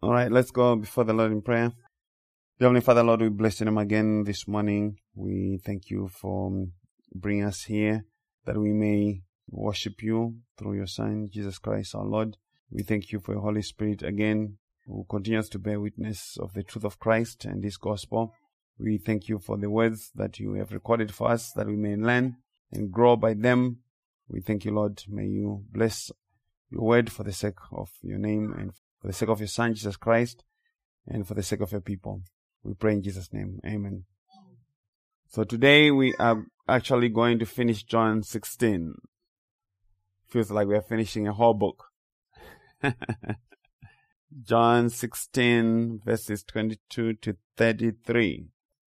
All right, let's go before the Lord in prayer. Heavenly Father, Lord, we bless your name again this morning. We thank you for bringing us here that we may worship you through your Son, Jesus Christ, our Lord. We thank you for your Holy Spirit again, who continues to bear witness of the truth of Christ and this gospel. We thank you for the words that you have recorded for us, that we may learn and grow by them. We thank you, Lord. May you bless your word for the sake of your name and for the sake of your Son, Jesus Christ, and for the sake of your people. We pray in Jesus' name. Amen. So today we are actually going to finish John 16. Feels like we are finishing a whole book. John 16 verses 22 to 33.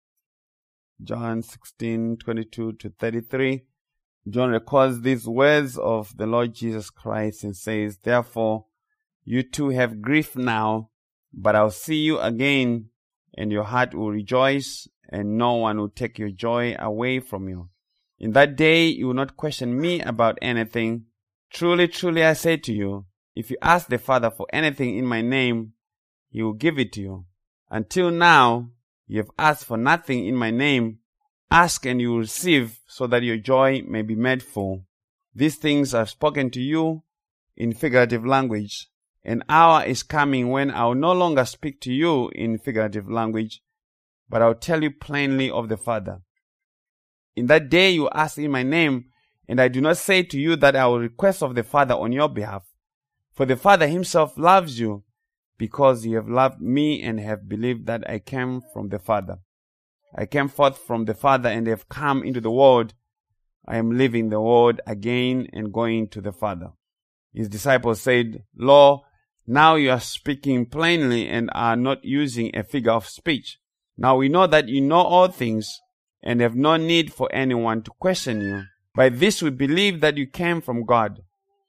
John 16, 22 to 33. John records these words of the Lord Jesus Christ and says, "Therefore, you too have grief now, but I'll see you again, and your heart will rejoice, and no one will take your joy away from you. In that day, you will not question me about anything. Truly, truly, I say to you, if you ask the Father for anything in my name, he will give it to you. Until now, you have asked for nothing in my name. Ask and you will receive, so that your joy may be made full. These things I've spoken to you in figurative language. An hour is coming when I will no longer speak to you in figurative language, but I will tell you plainly of the Father. In that day you ask in my name, and I do not say to you that I will request of the Father on your behalf. For the Father himself loves you, because you have loved me and have believed that I came from the Father. I came forth from the Father and have come into the world. I am leaving the world again and going to the Father." His disciples said, "Lord, now you are speaking plainly and are not using a figure of speech. Now we know that you know all things and have no need for anyone to question you. By this we believe that you came from God."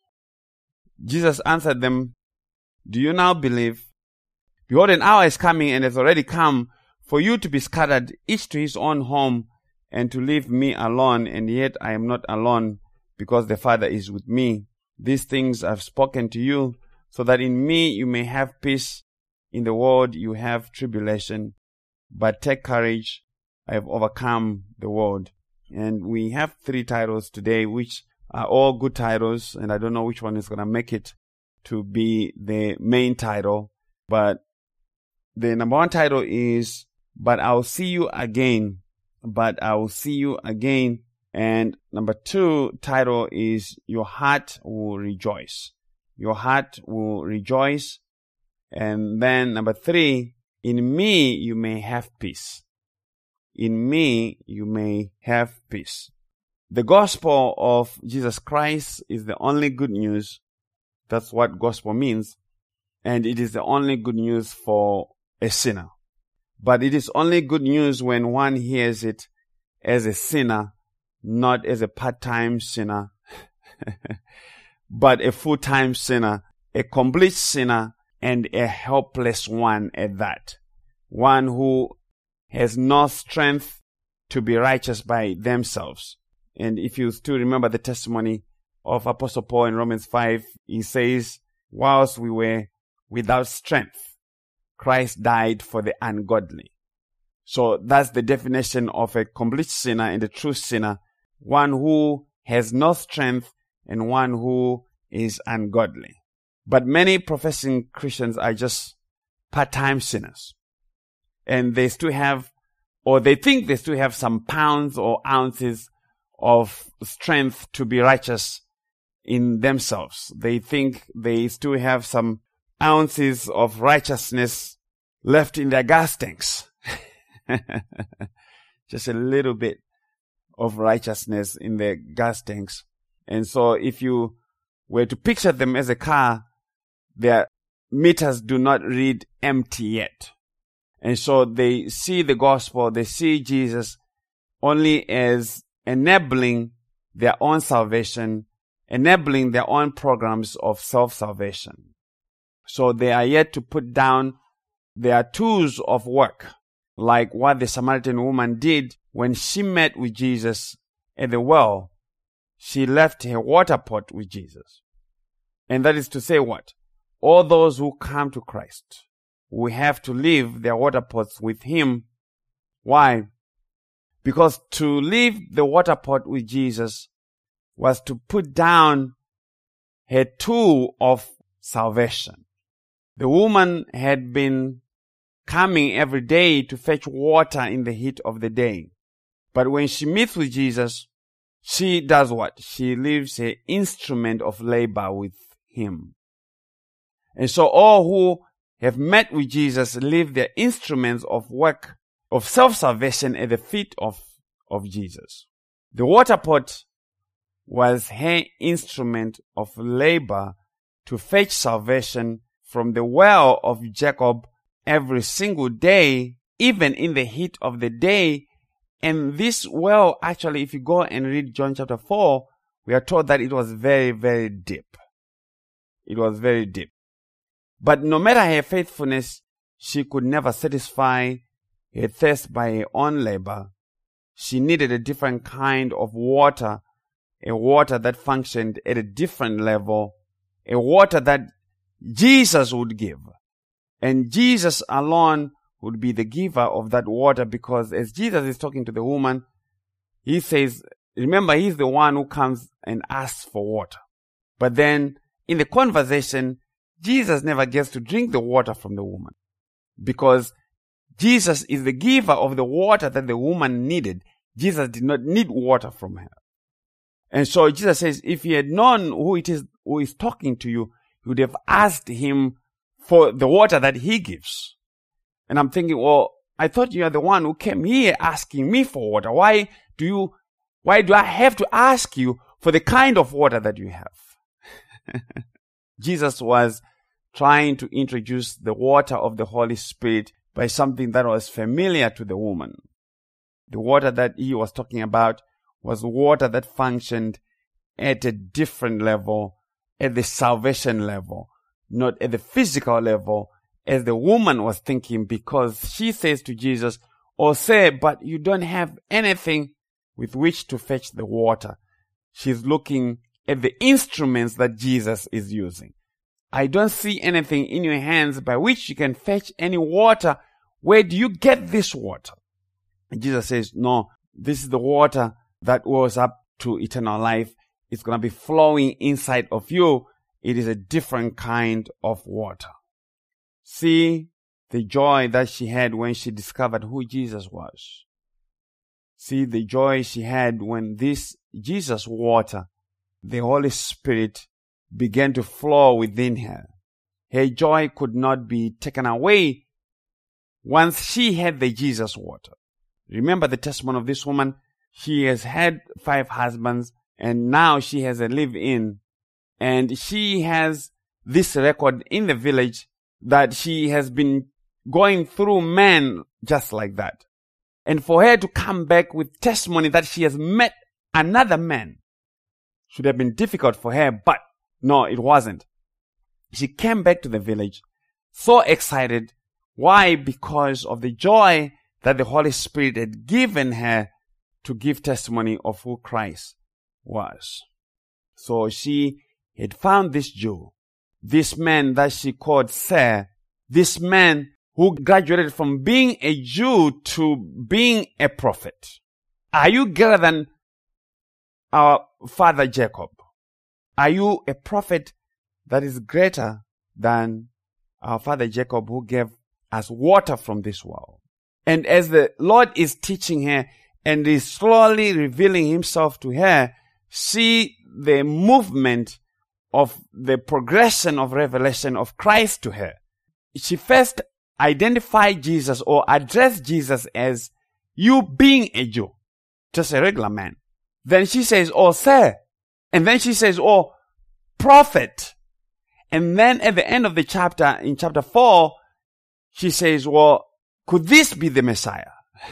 Jesus answered them, "Do you now believe? Behold, an hour is coming and has already come for you to be scattered, each to his own home, and to leave me alone, and yet I am not alone, because the Father is with me. These things I have spoken to you, so that in me you may have peace. In the world you have tribulation, but take courage, I have overcome the world." And we have 3 titles today, which are all good titles, and I don't know which one is going to make it to be the main title. But the number 1 title is, "But I'll see you again." But I will see you again. And number 2 title is, "Your heart will rejoice." Your heart will rejoice. And then number 3, "In me you may have peace." In me you may have peace. The gospel of Jesus Christ is the only good news. That's what gospel means. And it is the only good news for a sinner. But it is only good news when one hears it as a sinner, not as a part-time sinner, but a full-time sinner, a complete sinner, and a helpless one at that. One who has no strength to be righteous by themselves. And if you still remember the testimony of Apostle Paul in Romans 5, he says, "Whilst we were without strength, Christ died for the ungodly." So that's the definition of a complete sinner and a true sinner. One who has no strength and one who is ungodly. But many professing Christians are just part-time sinners. And they still have, or they think they still have some pounds or ounces of strength to be righteous in themselves. They think they still have some ounces of righteousness left in their gas tanks. Just a little bit of righteousness in their gas tanks. And so if you were to picture them as a car, their meters do not read empty yet. And so they see the gospel, they see Jesus only as enabling their own salvation, enabling their own programs of self-salvation. So they are yet to put down their tools of work, like what the Samaritan woman did when she met with Jesus at the well. She left her water pot with Jesus. And that is to say what? All those who come to Christ, will have to leave their water pots with him. Why? Because to leave the water pot with Jesus was to put down her tool of salvation. The woman had been coming every day to fetch water in the heat of the day. But when she meets with Jesus, she does what? She leaves her instrument of labor with him. And so all who have met with Jesus leave their instruments of work, of self-salvation at the feet of Jesus. The water pot was her instrument of labor to fetch salvation from the well of Jacob every single day, even in the heat of the day. And this well, actually, if you go and read John chapter 4, we are told that it was very, very deep. It was very deep. But no matter her faithfulness, she could never satisfy her thirst by her own labor. She needed a different kind of water, a water that functioned at a different level, a water that Jesus would give. And Jesus alone would be the giver of that water, because as Jesus is talking to the woman, he says, remember, he's the one who comes and asks for water. But then in the conversation, Jesus never gets to drink the water from the woman, because Jesus is the giver of the water that the woman needed. Jesus did not need water from her. And so Jesus says, if he had known who it is who is talking to you, you would have asked him for the water that he gives. And I'm thinking, well, I thought you are the one who came here asking me for water. Why do I have to ask you for the kind of water that you have? Jesus was trying to introduce the water of the Holy Spirit by something that was familiar to the woman. The water that he was talking about was water that functioned at a different level, at the salvation level, not at the physical level, as the woman was thinking, because she says to Jesus, "Oh, sir, but you don't have anything with which to fetch the water." She's looking at the instruments that Jesus is using. "I don't see anything in your hands by which you can fetch any water. Where do you get this water?" And Jesus says, "No, this is the water that goes up to eternal life. It's going to be flowing inside of you. It is a different kind of water." See the joy that she had when she discovered who Jesus was. See the joy she had when this Jesus water, the Holy Spirit, began to flow within her. Her joy could not be taken away once she had the Jesus water. Remember the testimony of this woman. She has had 5 husbands, and now she has a live-in. And she has this record in the village that she has been going through men just like that. And for her to come back with testimony that she has met another man should have been difficult for her, but no, it wasn't. She came back to the village so excited. Why? Because of the joy that the Holy Spirit had given her to give testimony of who Christ was. So she had found this Jew, this man that she called Sir, this man who graduated from being a Jew to being a prophet. Are you greater than our father Jacob? Are you a prophet that is greater than our father Jacob, who gave us water from this well? And as the Lord is teaching her and is slowly revealing himself to her, see the movement of the progression of revelation of Christ to her. She first identified Jesus or addressed Jesus as you being a Jew, just a regular man. Then she says, "Oh, sir." And then she says, "Oh, prophet." And then at the end of the chapter, in chapter 4, she says, "Well, could this be the Messiah?"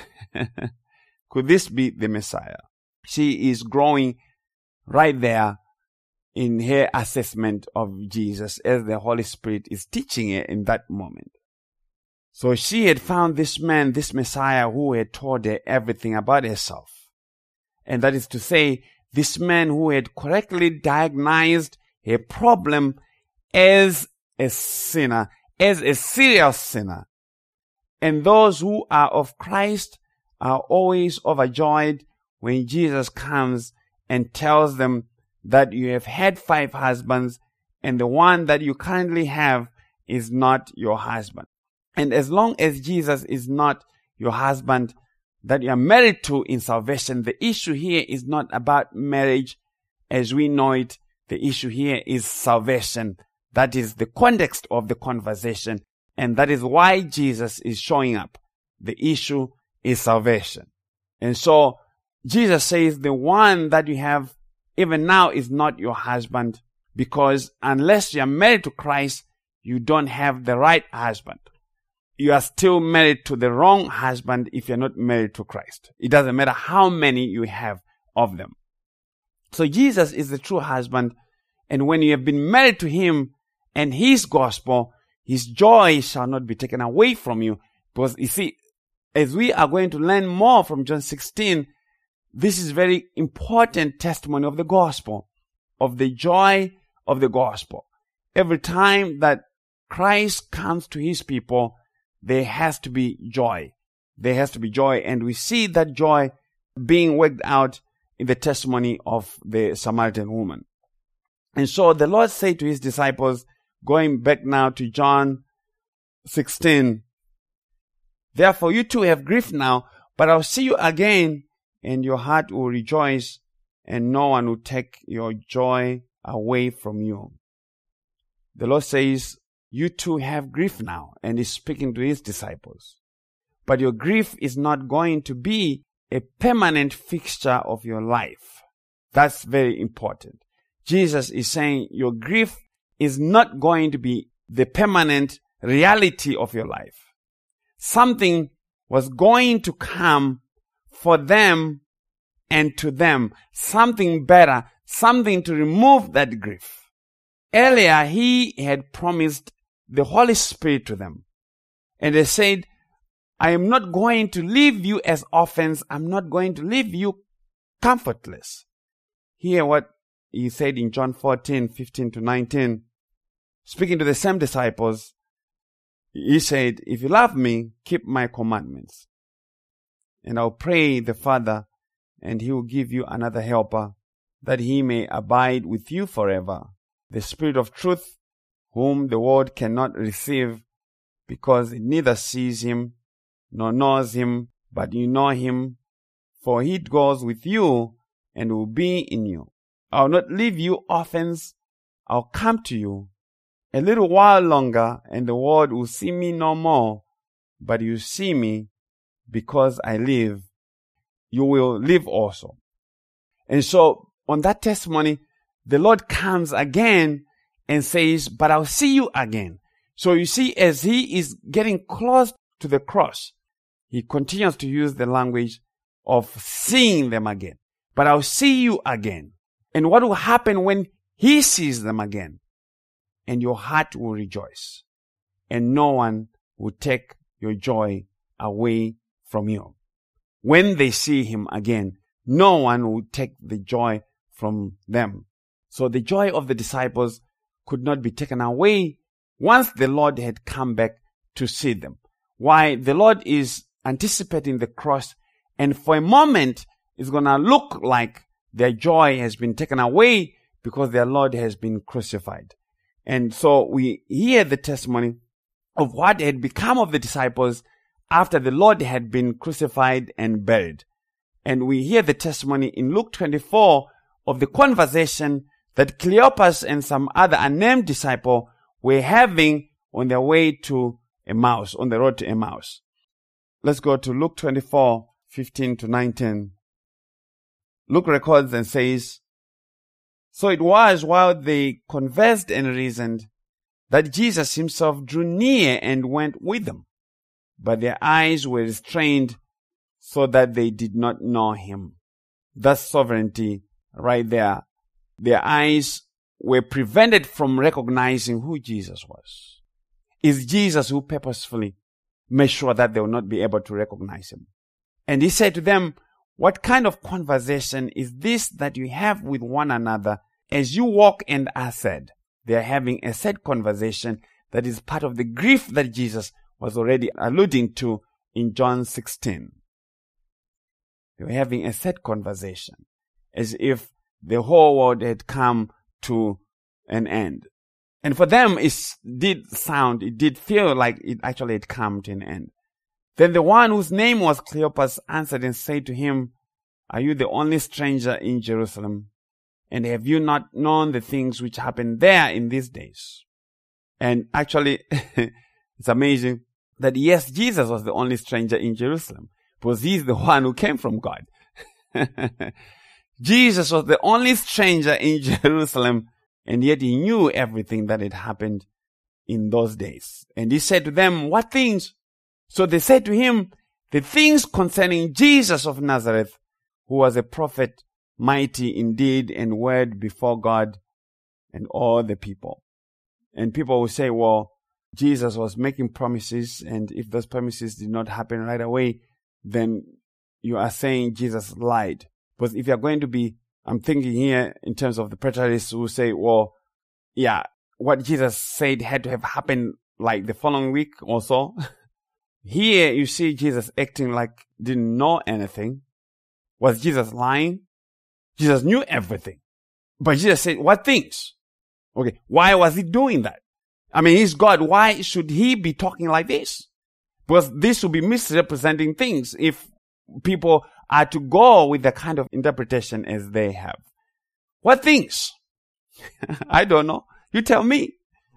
Could this be the Messiah? She is growing right there in her assessment of Jesus as the Holy Spirit is teaching her in that moment. So she had found this man, this Messiah, who had told her everything about herself. And that is to say, this man who had correctly diagnosed her problem as a sinner, as a serious sinner. And those who are of Christ are always overjoyed when Jesus comes and tells them that you have had 5 husbands and the one that you currently have is not your husband. And as long as Jesus is not your husband that you are married to in salvation, the issue here is not about marriage as we know it. The issue here is salvation. That is the context of the conversation. And that is why Jesus is showing up. The issue is salvation. And so Jesus says the one that you have even now is not your husband, because unless you are married to Christ, you don't have the right husband. You are still married to the wrong husband if you're not married to Christ. It doesn't matter how many you have of them. So Jesus is the true husband. And when you have been married to him and his gospel, his joy shall not be taken away from you. Because you see, as we are going to learn more from John 16, this is very important testimony of the gospel, of the joy of the gospel. Every time that Christ comes to his people, there has to be joy. There has to be joy. And we see that joy being worked out in the testimony of the Samaritan woman. And so the Lord said to his disciples, going back now to John 16, therefore you too have grief now, but I'll see you again, and your heart will rejoice, and no one will take your joy away from you. The Lord says, you too have grief now, and he's speaking to his disciples. But your grief is not going to be a permanent fixture of your life. That's very important. Jesus is saying your grief is not going to be the permanent reality of your life. Something was going to come for them and to them. Something better, something to remove that grief. Earlier, he had promised the Holy Spirit to them. And they said, I am not going to leave you as orphans. I'm not going to leave you comfortless. Hear what he said in John 14:15-19. Speaking to the same disciples, he said, if you love me, keep my commandments. And I'll pray the Father, and he will give you another helper, that he may abide with you forever. The Spirit of truth, whom the world cannot receive, because it neither sees him nor knows him, but you know him, for he goes with you and will be in you. I'll not leave you orphans. I'll come to you. A little while longer, and the world will see me no more, but you see me because I live. You will live also. And so, on that testimony, the Lord comes again and says, but I'll see you again. So you see, as he is getting close to the cross, he continues to use the language of seeing them again. But I'll see you again. And what will happen when he sees them again? And your heart will rejoice. And no one will take your joy away from you. When they see him again, no one will take the joy from them. So the joy of the disciples could not be taken away once the Lord had come back to see them. Why? The Lord is anticipating the cross, and for a moment it's going to look like their joy has been taken away because their Lord has been crucified. And so we hear the testimony of what had become of the disciples after the Lord had been crucified and buried. And we hear the testimony in Luke 24 of the conversation that Cleopas and some other unnamed disciple were having on their way to Emmaus, on the road to Emmaus. Let's go to Luke 24:15-19. Luke records and says, so it was while they conversed and reasoned that Jesus himself drew near and went with them. But their eyes were restrained so that they did not know him. That's sovereignty right there. Their eyes were prevented from recognizing who Jesus was. It's Jesus who purposefully made sure that they will not be able to recognize him. And he said to them, what kind of conversation is this that you have with one another as you walk and are sad? They are having a sad conversation that is part of the grief that Jesus was already alluding to in John 16. They were having a sad conversation, as if the whole world had come to an end. And for them, it did feel like it actually had come to an end. Then the one whose name was Cleopas answered and said to him, "Are you the only stranger in Jerusalem? And have you not known the things which happened there in these days?" And actually, it's amazing that yes, Jesus was the only stranger in Jerusalem, because he's the one who came from God. Jesus was the only stranger in Jerusalem, and yet he knew everything that had happened in those days. And he said to them, "What things?" So they said to him, "The things concerning Jesus of Nazareth, who was a prophet, mighty in deed and word before God and all the people." And people will say, well, Jesus was making promises, and if those promises did not happen right away, then you are saying Jesus lied. Because if you're going to be, I'm thinking here in terms of the preterists who say, well, yeah, what Jesus said had to have happened like the following week or so. Here you see Jesus acting like didn't know anything. Was Jesus lying? Jesus knew everything. But Jesus said, "What things?" Okay, why was he doing that? I mean, he's God. Why should he be talking like this? Because this would be misrepresenting things if people are to go with the kind of interpretation as they have. What things? I don't know. You tell me.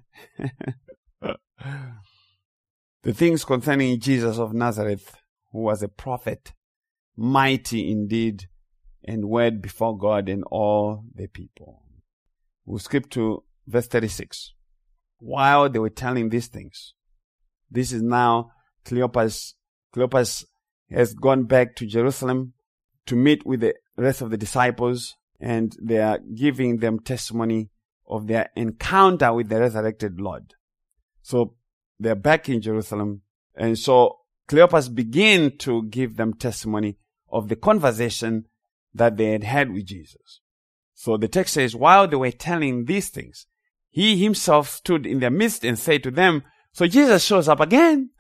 The things concerning Jesus of Nazareth, who was a prophet, mighty indeed, and word before God and all the people. We'll skip to verse 36. While they were telling these things, this is now Cleopas. Cleopas has gone back to Jerusalem to meet with the rest of the disciples, and they are giving them testimony of their encounter with the resurrected Lord. So they're back in Jerusalem, and so Cleopas began to give them testimony of the conversation that they had had with Jesus. So the text says, while they were telling these things, he himself stood in their midst and said to them, so Jesus shows up again.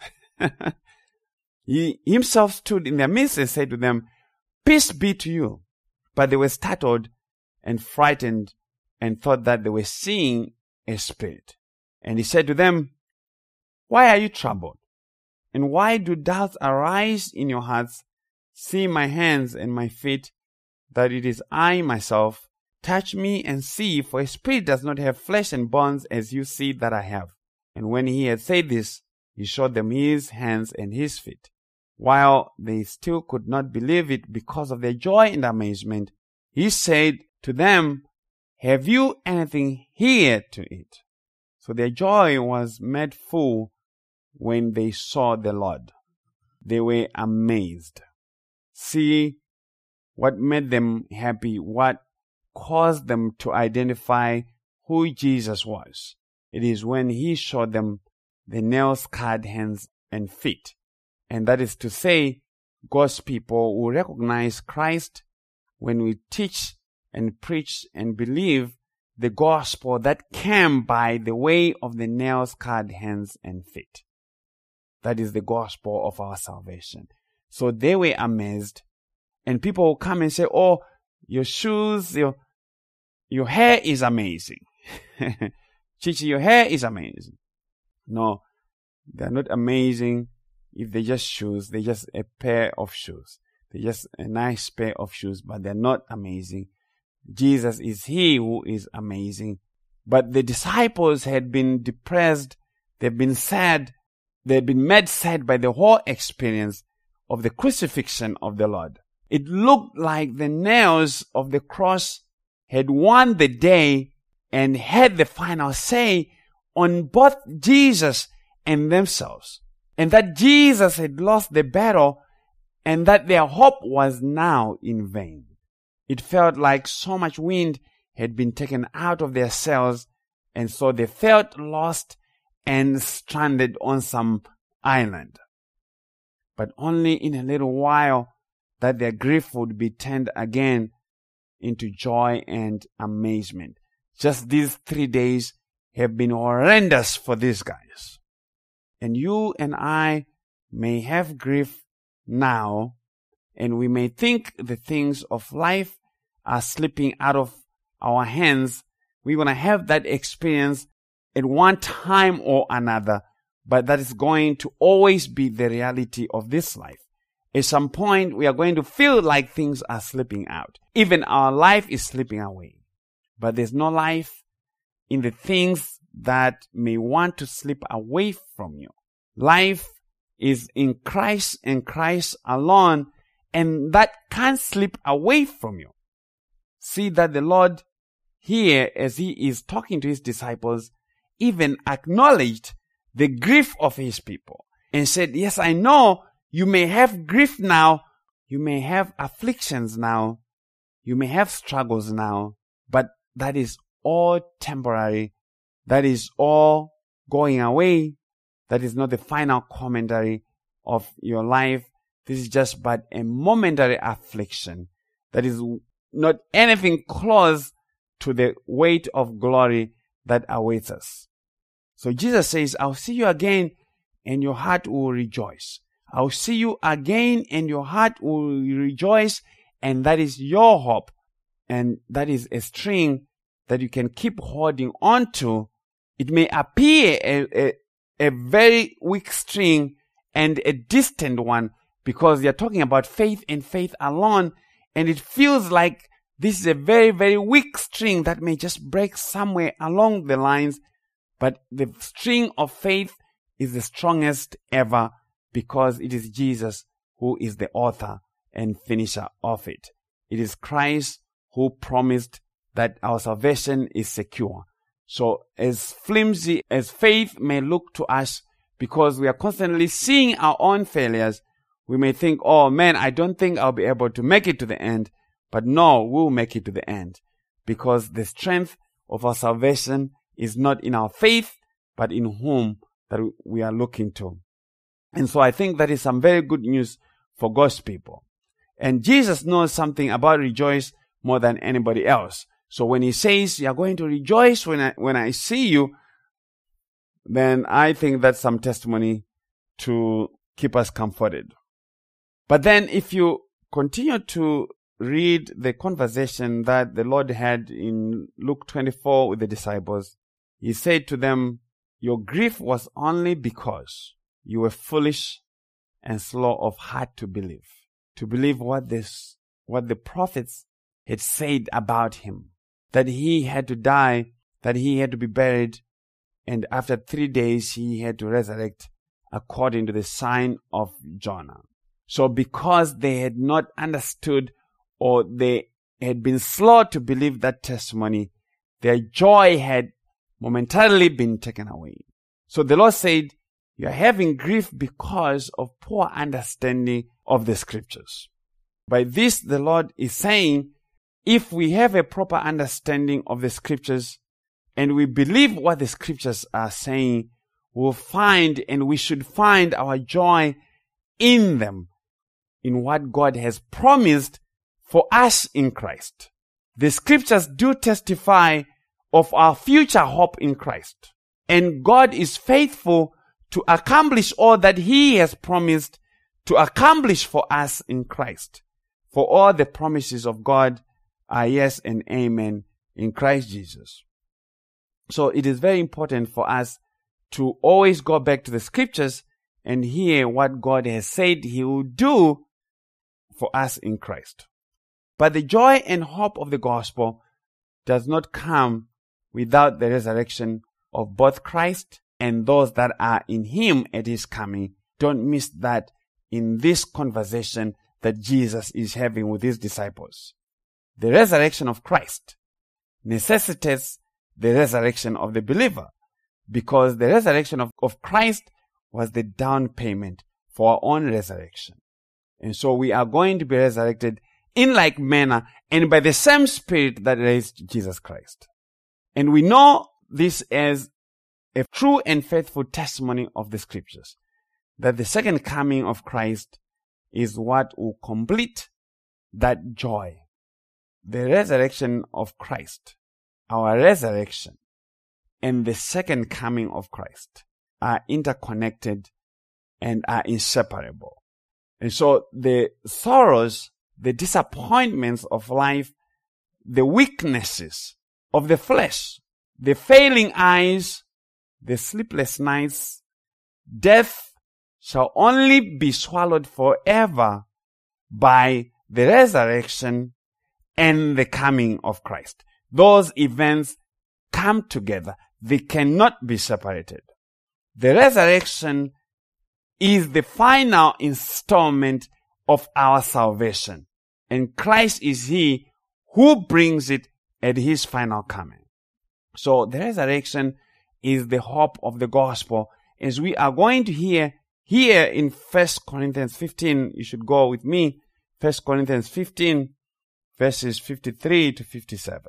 He himself stood in their midst and said to them, "Peace be to you." But they were startled and frightened and thought that they were seeing a spirit. And he said to them, "Why are you troubled? And why do doubts arise in your hearts? See my hands and my feet, that it is I myself. Touch me and see, for a spirit does not have flesh and bones as you see that I have." And when he had said this, he showed them his hands and his feet. While they still could not believe it because of their joy and amazement, he said to them, "Have you anything here to eat?" So their joy was made full when they saw the Lord. They were amazed. See what made them happy, what caused them to identify who Jesus was. It is when he showed them the nail-scarred hands and feet. And that is to say, God's people will recognize Christ when we teach and preach and believe the gospel that came by the way of the nail-scarred hands and feet. That is the gospel of our salvation. So they were amazed, and people will come and say, "Oh, your shoes, your hair is amazing." Chichi, your hair is amazing. No, they're not amazing if they're just shoes. They're just a pair of shoes. They're just a nice pair of shoes, but they're not amazing. Jesus is he who is amazing. But the disciples had been depressed. They've been sad. They'd been made sad by the whole experience of the crucifixion of the Lord. It looked like the nails of the cross had won the day and had the final say on both Jesus and themselves. And that Jesus had lost the battle and that their hope was now in vain. It felt like so much wind had been taken out of their sails, and so they felt lost and stranded on some island. But only in a little while that their grief would be turned again into joy and amazement. Just these 3 days have been horrendous for these guys. And you and I may have grief now, and we may think the things of life are slipping out of our hands. We're going to have that experience at one time or another, but that is going to always be the reality of this life. At some point, we are going to feel like things are slipping out. Even our life is slipping away. But there's no life in the things that may want to slip away from you. Life is in Christ and Christ alone, and that can't slip away from you. See that the Lord here, as he is talking to his disciples, even acknowledged the grief of his people and said, yes, I know you may have grief now, you may have afflictions now, you may have struggles now, but that is all temporary. That is all going away. That is not the final commentary of your life. This is just but a momentary affliction. That is not anything close to the weight of glory that awaits us. So Jesus says, I'll see you again and your heart will rejoice. I'll see you again and your heart will rejoice, and that is your hope. And that is a string that you can keep holding on to. It may appear a very weak string and a distant one because you're talking about faith and faith alone, and it feels like this is a very, very weak string that may just break somewhere along the lines, but the string of faith is the strongest ever because it is Jesus who is the author and finisher of it. It is Christ who promised that our salvation is secure. So as flimsy as faith may look to us, because we are constantly seeing our own failures, we may think, oh man, I don't think I'll be able to make it to the end. But no, we'll make it to the end, because the strength of our salvation is not in our faith, but in whom that we are looking to. And so I think that is some very good news for God's people. And Jesus knows something about rejoice more than anybody else. So when he says, you are going to rejoice when I see you, then I think that's some testimony to keep us comforted. But then if you continue to read the conversation that the Lord had in Luke 24 with the disciples, he said to them, your grief was only because you were foolish and slow of heart to believe what the prophets had said about him, that he had to die, that he had to be buried, and after 3 days he had to resurrect according to the sign of Jonah. So because they had not understood, or they had been slow to believe that testimony, their joy had momentarily been taken away. So the Lord said, you are having grief because of poor understanding of the scriptures. By this, the Lord is saying, if we have a proper understanding of the scriptures and we believe what the scriptures are saying, we'll find, and we should find, our joy in them, in what God has promised for us in Christ. The scriptures do testify of our future hope in Christ. And God is faithful to accomplish all that he has promised to accomplish for us in Christ. For all the promises of God are yes and amen in Christ Jesus. So it is very important for us to always go back to the scriptures and hear what God has said he will do for us in Christ. But the joy and hope of the gospel does not come without the resurrection of both Christ and those that are in him at his coming. Don't miss that in this conversation that Jesus is having with his disciples. The resurrection of Christ necessitates the resurrection of the believer, because the resurrection of Christ was the down payment for our own resurrection. And so we are going to be resurrected in like manner and by the same Spirit that raised Jesus Christ. And we know this as a true and faithful testimony of the scriptures, that the second coming of Christ is what will complete that joy. The resurrection of Christ, our resurrection, and the second coming of Christ are interconnected and are inseparable. And so the sorrows, the disappointments of life, the weaknesses of the flesh, the failing eyes, the sleepless nights, death shall only be swallowed forever by the resurrection and the coming of Christ. Those events come together. They cannot be separated. The resurrection is the final installment of our salvation, and Christ is He who brings it at His final coming. So the resurrection is the hope of the gospel, as we are going to hear here in 1 Corinthians 15. You should go with me. 1 Corinthians 15, verses 53 to 57.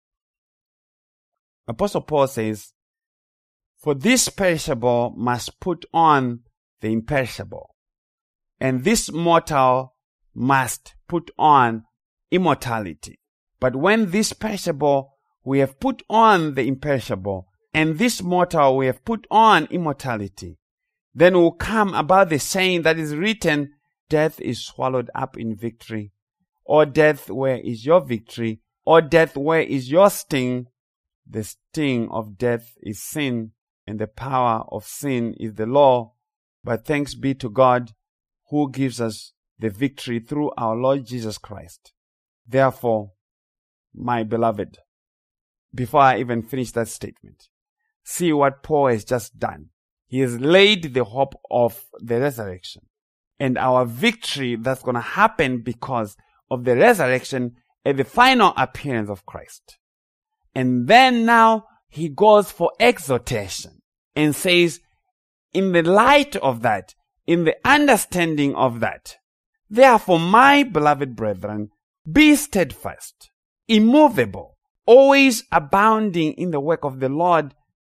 Apostle Paul says, "For this perishable must put on the imperishable, and this mortal must put on immortality. But when this perishable we have put on the imperishable, and this mortal we have put on immortality, then will come about the saying that is written, death is swallowed up in victory. O death, where is your victory? O death, where is your sting? The sting of death is sin, and the power of sin is the law. But thanks be to God, who gives us the victory through our Lord Jesus Christ. Therefore, my beloved," before I even finish that statement, see what Paul has just done. He has laid the hope of the resurrection and our victory that's going to happen because of the resurrection at the final appearance of Christ. And then now he goes for exhortation and says, in the light of that, in the understanding of that, therefore, my beloved brethren, be steadfast, immovable, always abounding in the work of the Lord,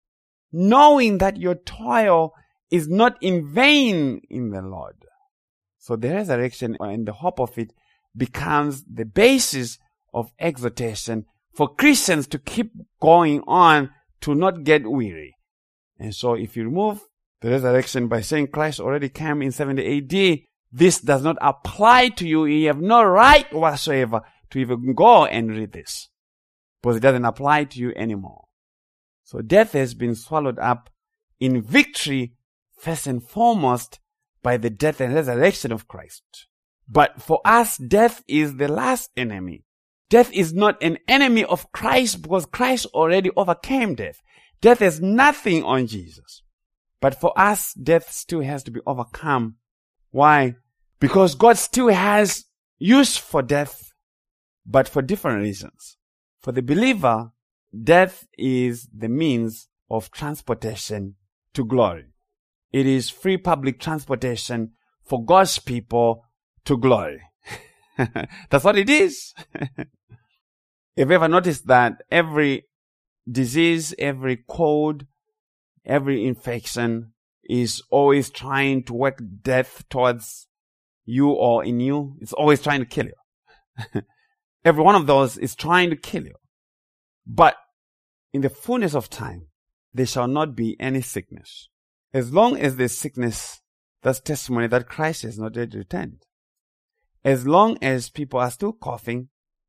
knowing that your toil is not in vain in the Lord. So the resurrection and the hope of it becomes the basis of exhortation for Christians to keep going on, to not get weary. And so if you remove the resurrection by saying Christ already came in 70 AD, this does not apply to you. You have no right whatsoever to even go and read this, because it doesn't apply to you anymore. So death has been swallowed up in victory, first and foremost, by the death and resurrection of Christ. But for us, death is the last enemy. Death is not an enemy of Christ, because Christ already overcame death. Death has nothing on Jesus. But for us, death still has to be overcome. Why? Because God still has use for death, but for different reasons. For the believer, death is the means of transportation to glory. It is free public transportation for God's people to glory. That's what it is. Have you ever noticed that every disease, every cold, every infection is always trying to work death towards you or in you? It's always trying to kill you. Every one of those is trying to kill you. But in the fullness of time, there shall not be any sickness. As long as there's sickness, that's testimony that Christ has not yet returned. As long as people are still coughing,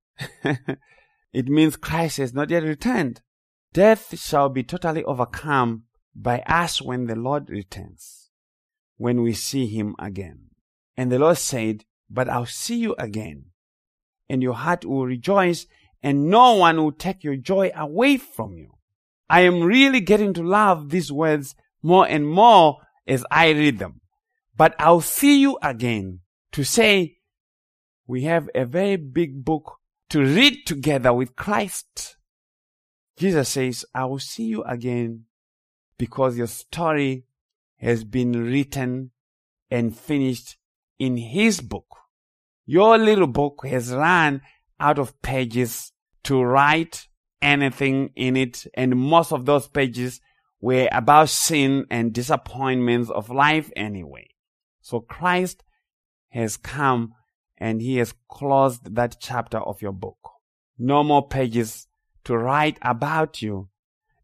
it means Christ has not yet returned. Death shall be totally overcome by us when the Lord returns, when we see Him again. And the Lord said, "But I'll see you again, and your heart will rejoice, and no one will take your joy away from you." I am really getting to love these words more and more as I read them. But I'll see you again, to say we have a very big book to read together with Christ. Jesus says, "I will see you again because your story has been written and finished in His book." Your little book has run out of pages to write anything in it, and most of those pages were about sin and disappointments of life anyway. So Christ has come and He has closed that chapter of your book. No more pages to write about you.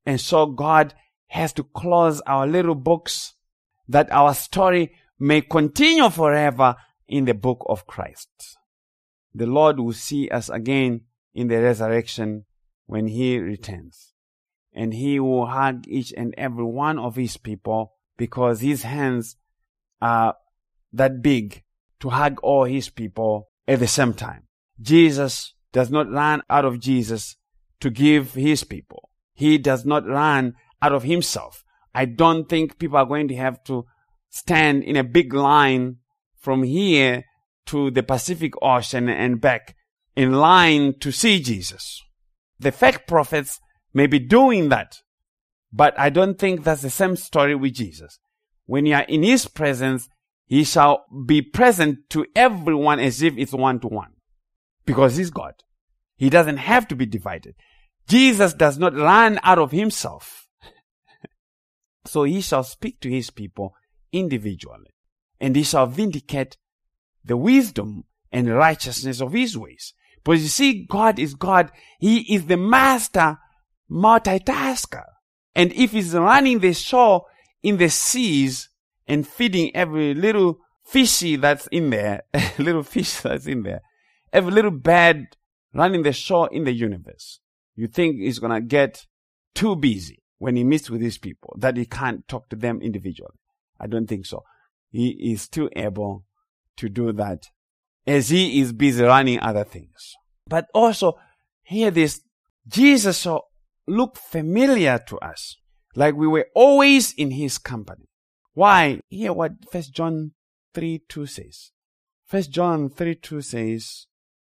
And so God has to close our little books that our story may continue forever in the book of Christ. The Lord will see us again in the resurrection when He returns. And He will hug each and every one of His people because His hands are that big to hug all His people at the same time. Jesus does not run out of Jesus to give His people. He does not run out of Himself. I don't think people are going to have to stand in a big line from here to the Pacific Ocean and back in line to see Jesus. The fake prophets may be doing that, but I don't think that's the same story with Jesus. When you are in His presence, He shall be present to everyone as if it's one-to-one. Because He's God. He doesn't have to be divided. Jesus does not run out of Himself. So He shall speak to His people individually. And He shall vindicate the wisdom and righteousness of His ways. But you see, God is God. He is the master multitasker. And if He's running the show in the seas and feeding every little fishy that's in there, little fish that's in there, every little bird running the show in the universe, you think He's going to get too busy when He meets with His people that He can't talk to them individually? I don't think so. He is still able to do that as He is busy running other things. But also, hear this, Jesus shall look familiar to us, like we were always in His company. Why? Hear what 1 John 3:2 says. 1 John 3:2 says,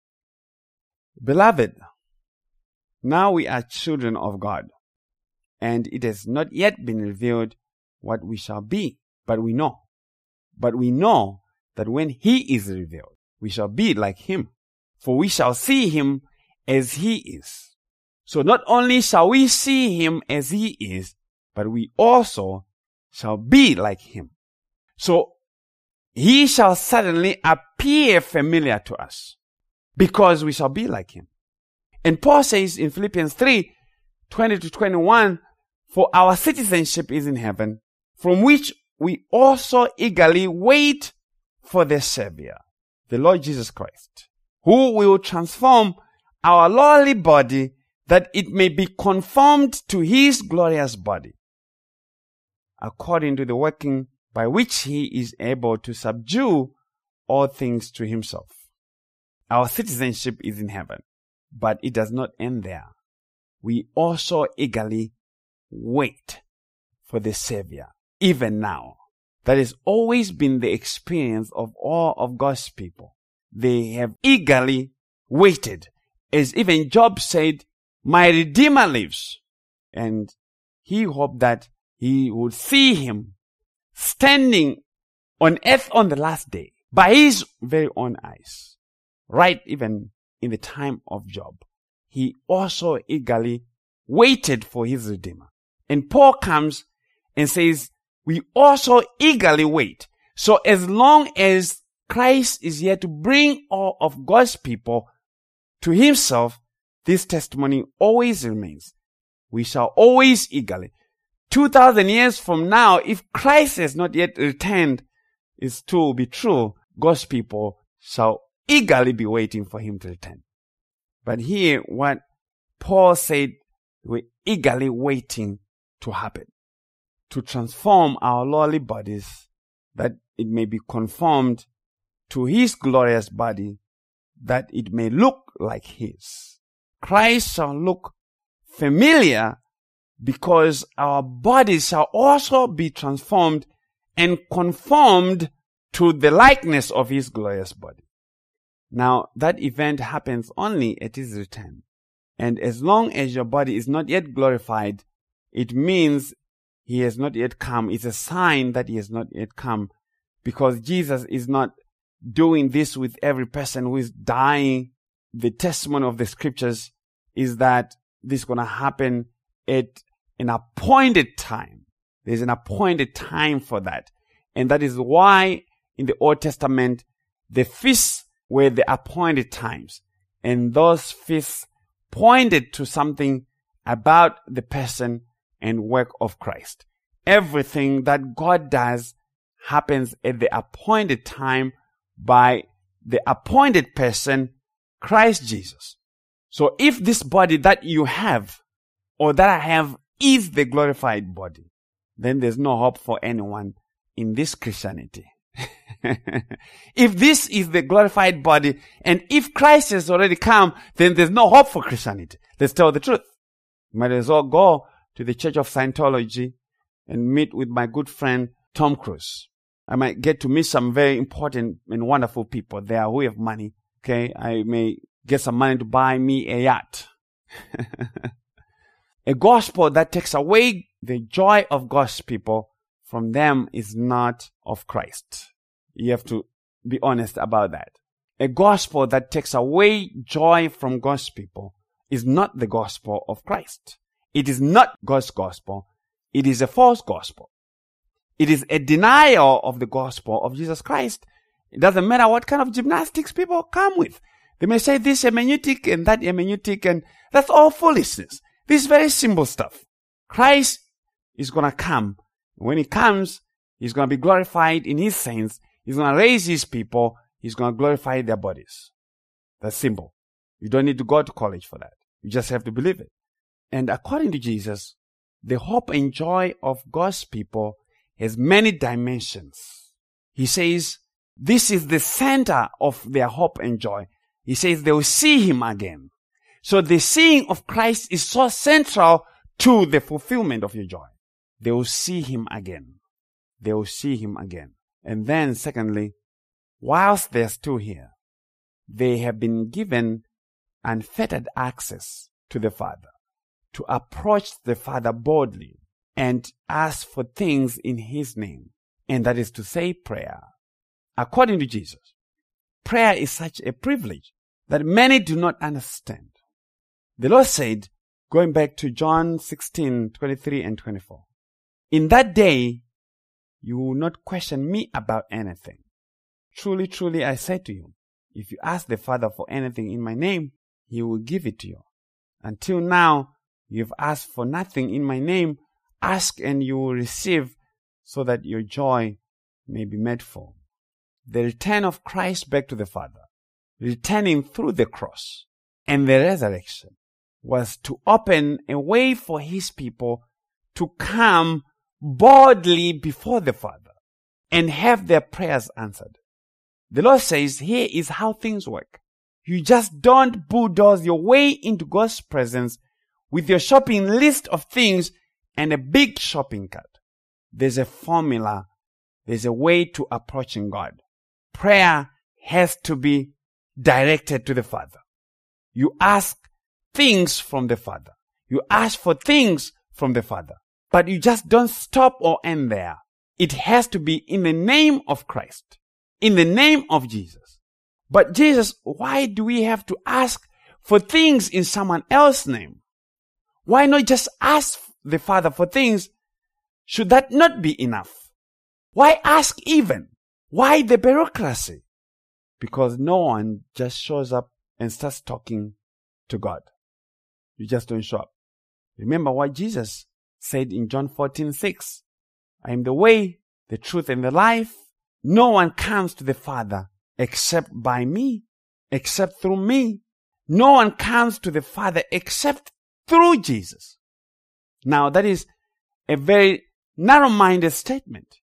Beloved, now we are children of God, and it has not yet been revealed what we shall be, but we know that when He is revealed, we shall be like Him, for we shall see Him as He is. So not only shall we see Him as He is, but we also shall be like Him. So He shall suddenly appear familiar to us because we shall be like Him. And Paul says in Philippians 3:20-21, for our citizenship is in heaven, from which we also eagerly wait for the Savior, the Lord Jesus Christ, who will transform our lowly body that it may be conformed to His glorious body, according to the working by which He is able to subdue all things to Himself. Our citizenship is in heaven, but it does not end there. We also eagerly wait for the Savior, even now. That has always been the experience of all of God's people. They have eagerly waited. As even Job said, my Redeemer lives. And he hoped that he would see Him standing on earth on the last day by his very own eyes. Right even in the time of Job, he also eagerly waited for his Redeemer. And Paul comes and says, we also eagerly wait. So as long as Christ is here to bring all of God's people to Himself, this testimony always remains. We shall always eagerly. 2,000 years from now, if Christ has not yet returned, it still will be true. God's people shall eagerly be waiting for Him to return. But here, what Paul said, we're eagerly waiting to happen, to transform our lowly bodies, that it may be conformed to His glorious body, that it may look like His. Christ shall look familiar because our bodies shall also be transformed and conformed to the likeness of His glorious body. Now, that event happens only at His return. And as long as your body is not yet glorified, it means He has not yet come. It's a sign that He has not yet come, because Jesus is not doing this with every person who is dying. The testimony of the scriptures is that this is going to happen at an appointed time. There's an appointed time for that. And that is why in the Old Testament, the feasts were the appointed times. And those feasts pointed to something about the person and work of Christ. Everything that God does happens at the appointed time by the appointed person, Christ Jesus. So if this body that you have or that I have is the glorified body, then there's no hope for anyone in this Christianity. If this is the glorified body and if Christ has already come, then there's no hope for Christianity. Let's tell the truth. Might as well go to the Church of Scientology and meet with my good friend Tom Cruise. I might get to meet some very important and wonderful people there who have money. Okay, I may get some money to buy me a yacht. A gospel that takes away the joy of God's people from them is not of Christ. You have to be honest about that. A gospel that takes away joy from God's people is not the gospel of Christ. It is not God's gospel. It is a false gospel. It is a denial of the gospel of Jesus Christ. It doesn't matter what kind of gymnastics people come with. They may say this hermeneutic and that hermeneutic, and that's all foolishness. This is very simple stuff. Christ is going to come. When he comes, he's going to be glorified in his saints. He's going to raise his people. He's going to glorify their bodies. That's simple. You don't need to go to college for that. You just have to believe it. And according to Jesus, the hope and joy of God's people has many dimensions. He says this is the center of their hope and joy. He says they will see him again. So the seeing of Christ is so central to the fulfillment of your joy. They will see him again. They will see him again. And then secondly, whilst they're still here, they have been given unfettered access to the Father, to approach the Father boldly and ask for things in his name. And that is to say prayer. According to Jesus, prayer is such a privilege that many do not understand. The Lord said, going back to John 16:23 and 24, in that day, you will not question me about anything. Truly, truly, I say to you, if you ask the Father for anything in my name, he will give it to you. Until now, you have asked for nothing in my name. Ask and you will receive, so that your joy may be made full. The return of Christ back to the Father, returning through the cross and the resurrection, was to open a way for his people to come boldly before the Father and have their prayers answered. The Lord says, here is how things work. You just don't bulldoze your way into God's presence with your shopping list of things and a big shopping cart. There's a formula. There's a way to approaching God. Prayer has to be directed to the Father. You ask things from the Father. You ask for things from the Father. But you just don't stop or end there. It has to be in the name of Christ. In the name of Jesus. But Jesus, why do we have to ask for things in someone else's name? Why not just ask the Father for things? Should that not be enough? Why ask even? Why the bureaucracy? Because no one just shows up and starts talking to God. You just don't show up. Remember what Jesus said in John 14:6. I am the way, the truth, and the life. No one comes to the Father except by me, except through me. No one comes to the Father except through Jesus. Now that is a very narrow-minded statement.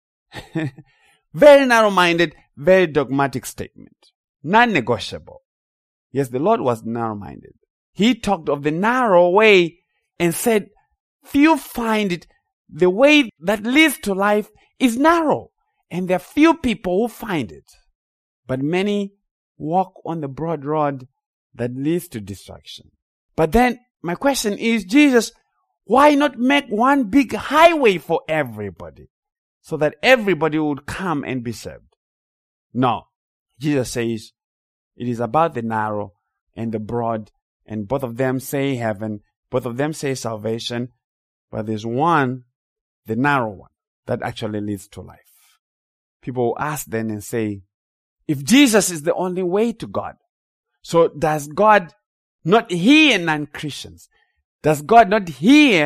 Very narrow-minded, very dogmatic statement. Non-negotiable. Yes, the Lord was narrow-minded. He talked of the narrow way and said, few find it. The way that leads to life is narrow, and there are few people who find it. But many walk on the broad road that leads to destruction. But then my question is, Jesus, why not make one big highway for everybody so that everybody would come and be saved? No. Jesus says it is about the narrow and the broad, and both of them say heaven, both of them say salvation, but there's one, the narrow one, that actually leads to life. People will ask then and say, if Jesus is the only way to God, so does God not hear non-Christians? Does God not hear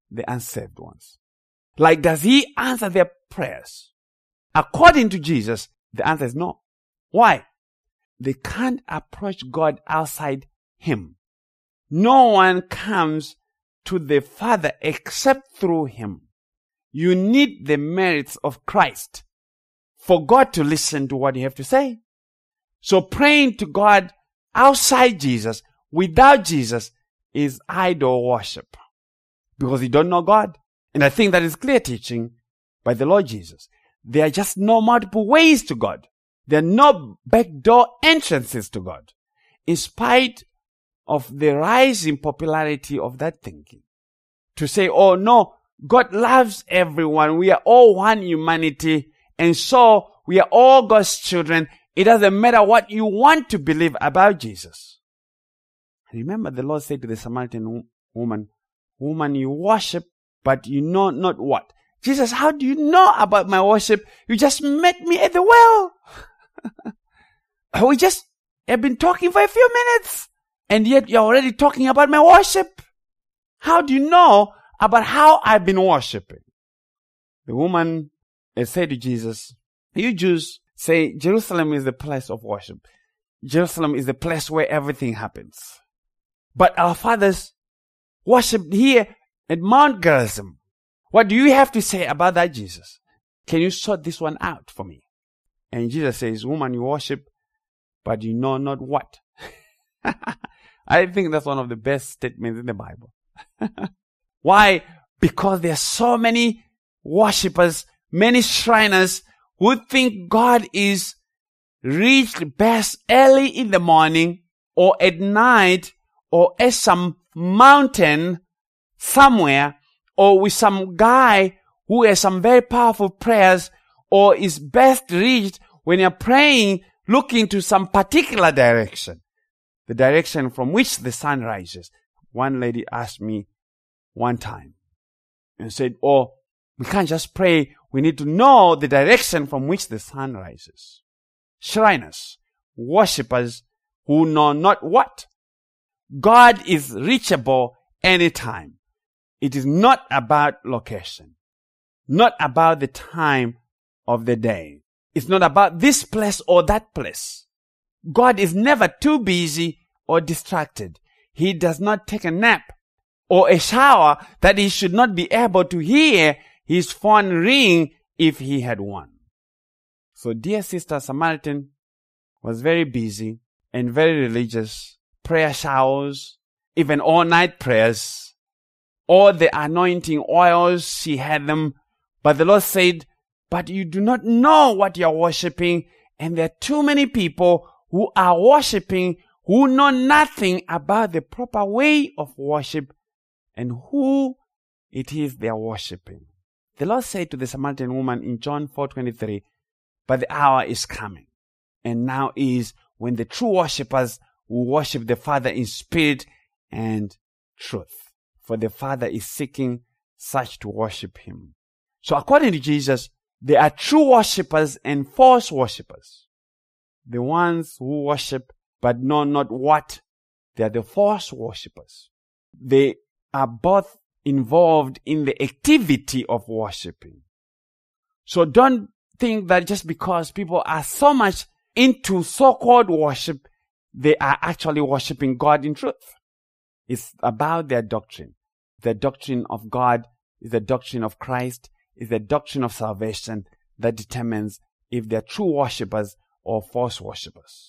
the unsaved ones. Like, does he answer their prayers? According to Jesus, the answer is no. Why? They can't approach God outside him. No one comes to the Father except through him. You need the merits of Christ for God to listen to what you have to say. So praying to God outside Jesus, without Jesus, is idol worship. Because you don't know God. And I think that is clear teaching by the Lord Jesus. There are just no multiple ways to God. There are no backdoor entrances to God. In spite of the rising popularity of that thinking. To say, oh no, God loves everyone. We are all one humanity. And so we are all God's children. It doesn't matter what you want to believe about Jesus. Remember, the Lord said to the Samaritan woman, "Woman, you worship, but you know not what." Jesus, how do you know about my worship? You just met me at the well. We just have been talking for a few minutes. And yet you're already talking about my worship. How do you know about how I've been worshiping? The woman said to Jesus, you Jews say Jerusalem is the place of worship. Jerusalem is the place where everything happens. But our fathers worshipped here at Mount Gerizim. What do you have to say about that, Jesus? Can you sort this one out for me? And Jesus says, woman, you worship, but you know not what. I think that's one of the best statements in the Bible. Why? Because there are so many worshippers, many Shriners who think God is reached best early in the morning or at night or at some mountain somewhere or with some guy who has some very powerful prayers or is best reached when you're praying looking to some particular direction. The direction from which the sun rises. One lady asked me one time and said, oh, we can't just pray. We need to know the direction from which the sun rises. Shriners, worshippers who know not what. God is reachable anytime. It is not about location. Not about the time of the day. It's not about this place or that place. God is never too busy or distracted. He does not take a nap or a shower that he should not be able to hear his phone ring if he had one. So dear Sister Samaritan was very busy and very religious. Prayer showers, even all-night prayers. All the anointing oils, she had them. But the Lord said, but you do not know what you are worshipping. And there are too many people who are worshipping who know nothing about the proper way of worship and who it is they are worshipping. The Lord said to the Samaritan woman in John 4:23, but the hour is coming, and now is when the true worshippers will worship the Father in spirit and truth. For the Father is seeking such to worship him. So according to Jesus, there are true worshippers and false worshippers. The ones who worship but know not what, they are the false worshippers. They are both involved in the activity of worshiping. So don't think that just because people are so much into so-called worship, they are actually worshiping God in truth. It's about their doctrine. The doctrine of God is the doctrine of Christ, is the doctrine of salvation that determines if they're true worshippers or false worshippers.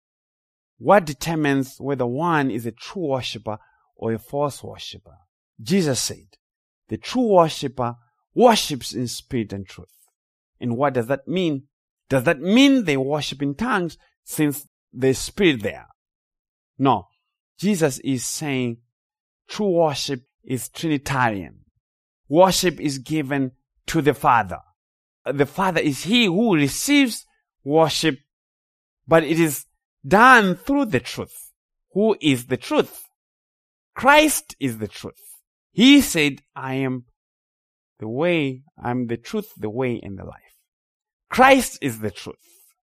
What determines whether one is a true worshipper or a false worshipper? Jesus said, the true worshipper worships in spirit and truth. And what does that mean? Does that mean they worship in tongues since there's spirit there? No. Jesus is saying true worship is Trinitarian. Worship is given to the Father. The Father is He who receives worship, but it is done through the truth. Who is the truth? Christ is the truth. He said, I am the way, I'm the truth, the way, and the life. Christ is the truth.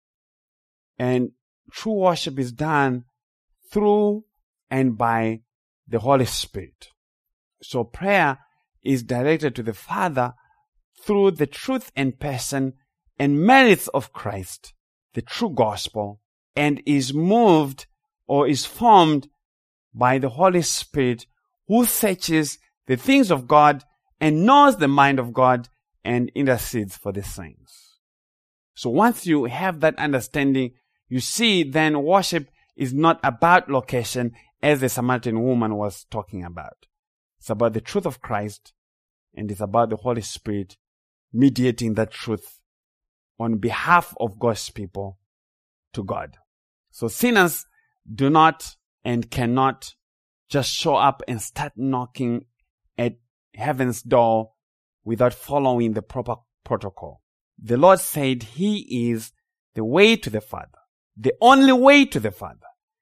And true worship is done through and by the Holy Spirit. So prayer is directed to the Father through the truth and person and merits of Christ, the true gospel, and is moved or is formed by the Holy Spirit, who searches the things of God and knows the mind of God and intercedes for the saints. So once you have that understanding, you see then worship is not about location, as the Samaritan woman was talking about. It's about the truth of Christ, and it's about the Holy Spirit mediating that truth on behalf of God's people to God. So sinners do not and cannot just show up and start knocking at heaven's door without following the proper protocol. The Lord said He is the way to the Father, the only way to the Father.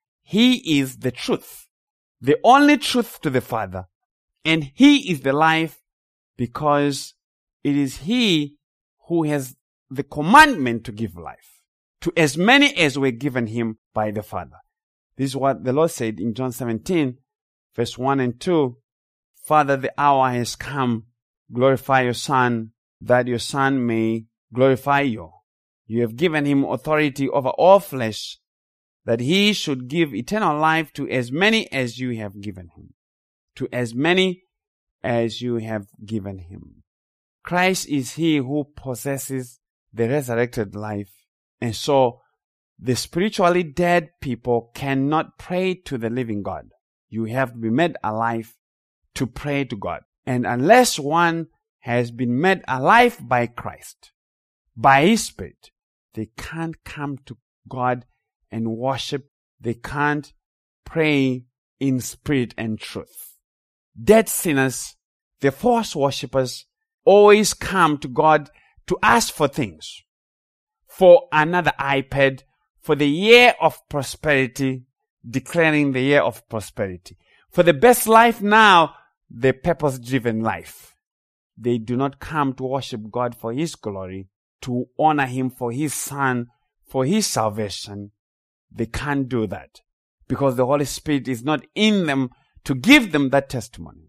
He is the truth, the only truth to the Father, and He is the life, because it is He who has the commandment to give life to as many as were given Him by the Father. This is what the Lord said in John 17, verse 1 and 2. Father, the hour has come. Glorify your Son, that your Son may glorify you. You have given Him authority over all flesh, that He should give eternal life to as many as you have given Him. To as many as you have given Him. Christ is He who possesses the resurrected life. And so, the spiritually dead people cannot pray to the living God. You have to be made alive to pray to God. And unless one has been made alive by Christ, by His Spirit, they can't come to God and worship. They can't pray in spirit and truth. Dead sinners, the false worshippers, always come to God to ask for things. For another iPad, for the year of prosperity, declaring the year of prosperity. For the best life now, the purpose-driven life. They do not come to worship God for His glory, to honor Him for His Son, for His salvation. They can't do that because the Holy Spirit is not in them to give them that testimony.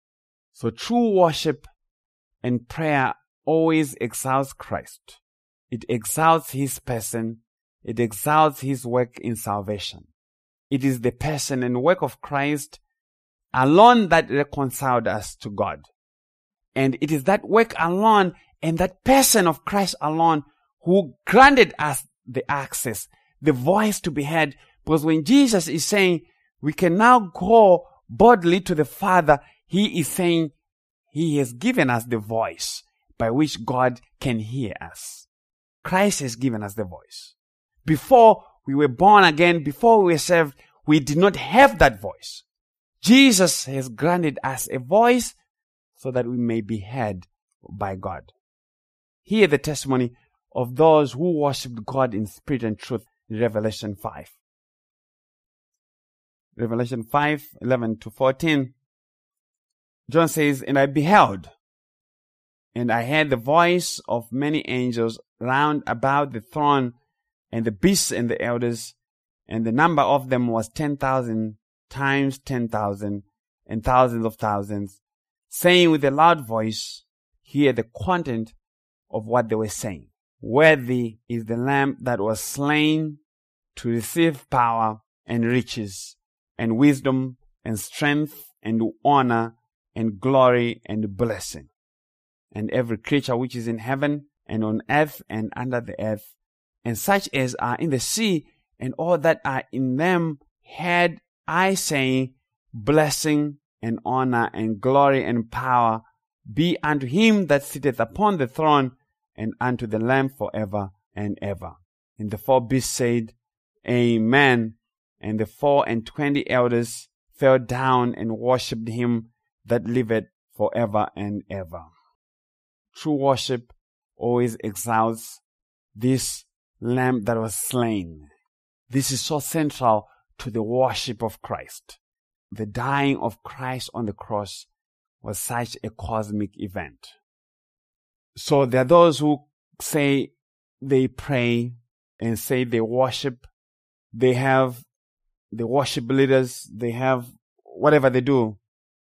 So true worship and prayer always exalts Christ. It exalts His person. It exalts His work in salvation. It is the person and work of Christ alone that reconciled us to God. And it is that work alone and that person of Christ alone who granted us the access, the voice to be heard. Because when Jesus is saying we can now go boldly to the Father, He is saying He has given us the voice by which God can hear us. Christ has given us the voice. Before we were born again, before we were saved, we did not have that voice. Jesus has granted us a voice so that we may be heard by God. Hear the testimony of those who worshipped God in spirit and truth in Revelation 5. Revelation 5, 11 to 14. John says, And I beheld, and I heard the voice of many angels round about the throne, and the beasts and the elders, and the number of them was 10,000 times 10,000, and thousands of thousands, saying with a loud voice, Hear the content of what they were saying. Worthy is the Lamb that was slain to receive power and riches, and wisdom, and strength, and honor, and glory, and blessing. And every creature which is in heaven, and on earth, and under the earth, and such as are in the sea, and all that are in them, heard I saying, Blessing, and honor, and glory, and power be unto Him that sitteth upon the throne, and unto the Lamb forever and ever. And the four beasts said, Amen. And the 24 elders fell down and worshipped Him that liveth forever and ever. True worship always exalts this Lamb that was slain. This is so central to the worship of Christ. The dying of Christ on the cross was such a cosmic event. So there are those who say they pray and say they worship. They have the worship leaders. They have whatever they do.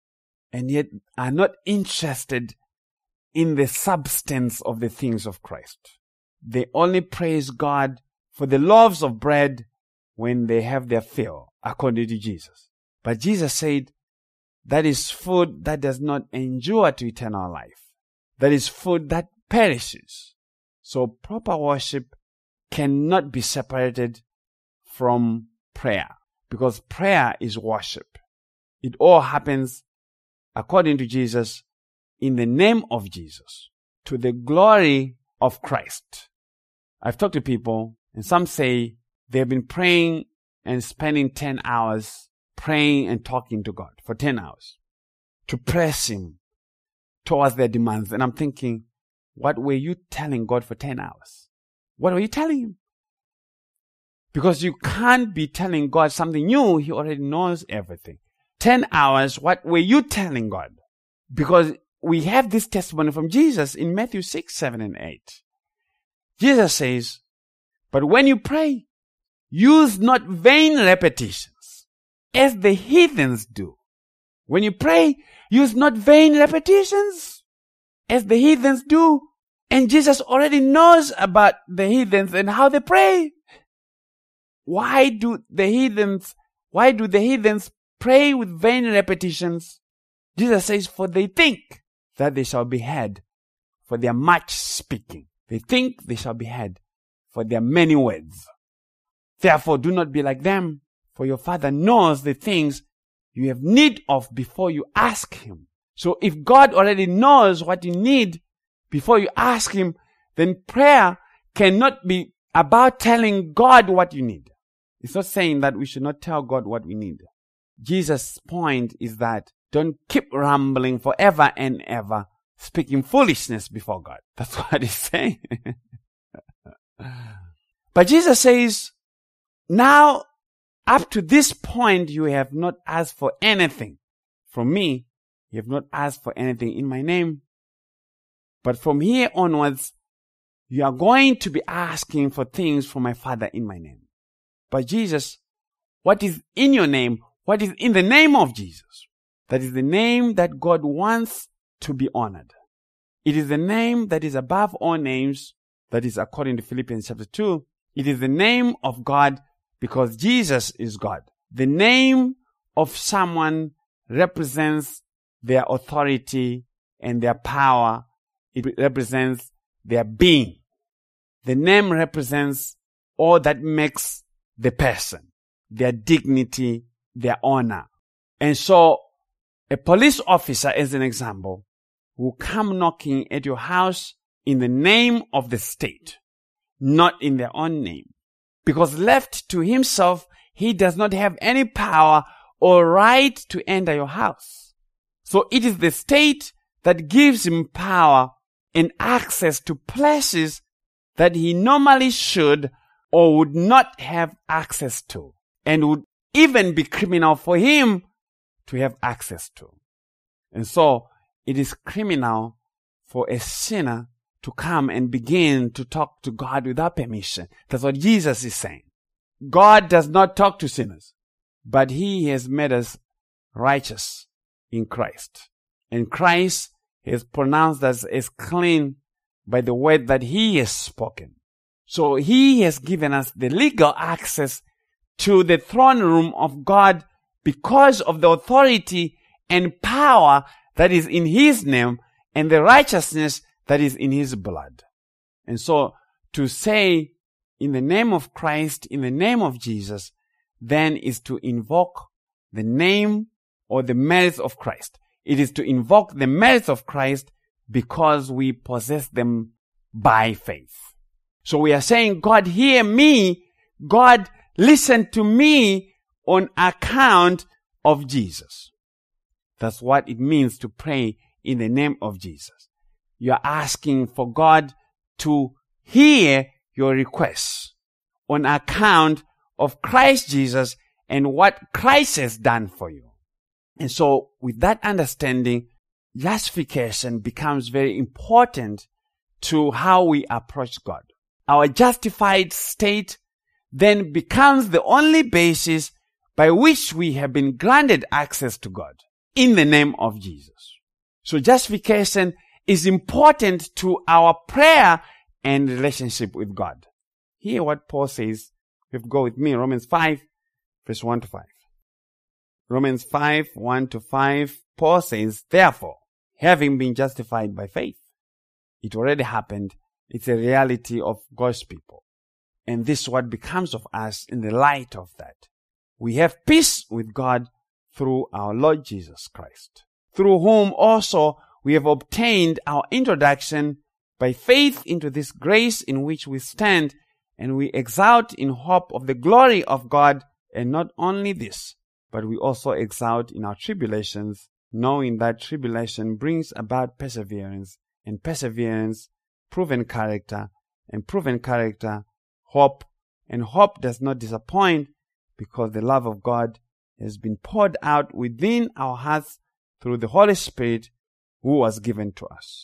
and yet are not interested in the substance of the things of Christ. They only praise God for the loaves of bread when they have their fill, according to Jesus. But Jesus said, that is food that does not endure to eternal life. That is food that perishes. So proper worship cannot be separated from prayer, because prayer is worship. It all happens, according to Jesus, in the name of Jesus, to the glory of Christ. I've talked to people, and some say they've been praying and spending 10 hours praying and talking to God for 10 hours to press Him towards their demands. And I'm thinking, what were you telling God for 10 hours? What were you telling Him? Because you can't be telling God something new. He already knows everything. 10 hours, what were you telling God? Because we have this testimony from Jesus in Matthew 6, 7, and 8. Jesus says, but when you pray, use not vain repetitions, as the heathens do. When you pray, use not vain repetitions, as the heathens do. And Jesus already knows about the heathens and how they pray. Why do the heathens pray with vain repetitions? Jesus says, for they think that they shall be heard for their much speaking. They think they shall be heard for their many words. Therefore, do not be like them, for your Father knows the things you have need of before you ask Him. So if God already knows what you need before you ask Him, then prayer cannot be about telling God what you need. It's not saying that we should not tell God what we need. Jesus' point is that don't keep rambling forever and ever, speaking foolishness before God. That's what He's saying. But Jesus says, now, up to this point, you have not asked for anything from me. You have not asked for anything in my name. But from here onwards, you are going to be asking for things from my Father in my name. But Jesus, what is in your name? What is in the name of Jesus? That is the name that God wants to be honored. It is the name that is above all names. That is according to Philippians chapter 2. It is the name of God because Jesus is God. The name of someone represents their authority and their power. It represents their being. The name represents all that makes the person, their dignity, their honor. And so, a police officer, as an example, will come knocking at your house in the name of the state, not in their own name. Because left to himself, he does not have any power or right to enter your house. So it is the state that gives him power and access to places that he normally should or would not have access to, and would even be criminal for him to have access to. And so it is criminal for a sinner to come and begin to talk to God without permission. That's what Jesus is saying. God does not talk to sinners, but He has made us righteous in Christ. And Christ has pronounced us as clean by the word that He has spoken. So He has given us the legal access to the throne room of God because of the authority and power that is in His name and the righteousness that is in His blood. And so to say in the name of Christ, in the name of Jesus, then is to invoke the name or the merits of Christ. It is to invoke the merits of Christ because we possess them by faith. So we are saying, God, hear me. God, listen to me on account of Jesus. That's what it means to pray in the name of Jesus. You are asking for God to hear your requests on account of Christ Jesus and what Christ has done for you. And so with that understanding, justification becomes very important to how we approach God. Our justified state then becomes the only basis by which we have been granted access to God. in the name of Jesus. So justification is important to our prayer and relationship with God. Hear what Paul says. If you go with me, Romans 5, verse 1 to 5. Romans 5, 1 to 5, Paul says, therefore, having been justified by faith, it already happened. It's a reality of God's people. And this is what becomes of us in the light of that. We have peace with God through our Lord Jesus Christ, through whom also we have obtained our introduction by faith into this grace in which we stand, and we exult in hope of the glory of God. And not only this, but we also exult in our tribulations, knowing that tribulation brings about perseverance, and perseverance, proven character, and proven character, hope. And hope does not disappoint, because the love of God has been poured out within our hearts through the Holy Spirit who was given to us.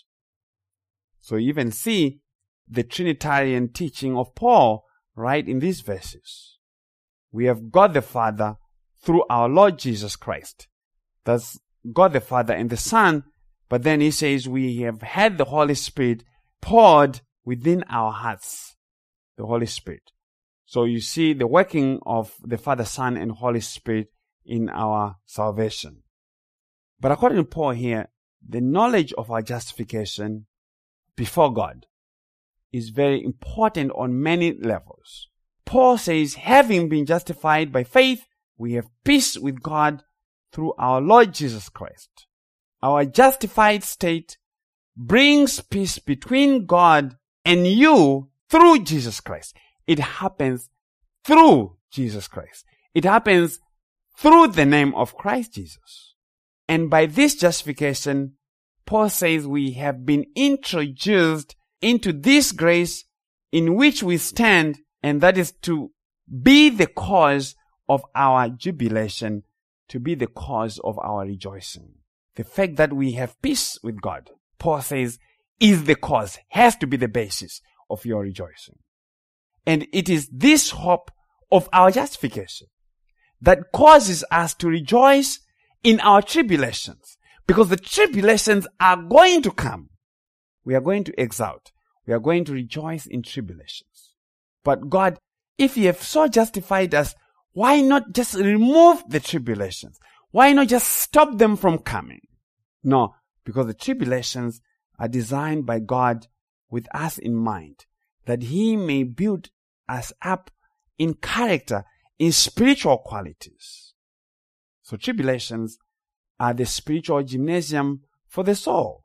So you even see the Trinitarian teaching of Paul right in these verses. We have God the Father through our Lord Jesus Christ. That's God the Father and the Son. But then he says we have had the Holy Spirit poured within our hearts. The Holy Spirit. So you see the working of the Father, Son, and Holy Spirit in our salvation. But according to Paul here, the knowledge of our justification before God is very important on many levels. Paul says, having been justified by faith, we have peace with God through our Lord Jesus Christ. Our justified state brings peace between God and you through Jesus Christ. It happens through Jesus Christ. It happens through the name of Christ Jesus. And by this justification, Paul says we have been introduced into this grace in which we stand, and that is to be the cause of our jubilation, to be the cause of our rejoicing. The fact that we have peace with God, Paul says, is the cause, has to be the basis of your rejoicing. And it is this hope of our justification that causes us to rejoice in our tribulations. Because the tribulations are going to come. We are going to exult. We are going to rejoice in tribulations. But God, if you have so justified us, why not just remove the tribulations? Why not just stop them from coming? No, because the tribulations are designed by God with us in mind, that He may build us up in character, in spiritual qualities. So tribulations are the spiritual gymnasium for the soul.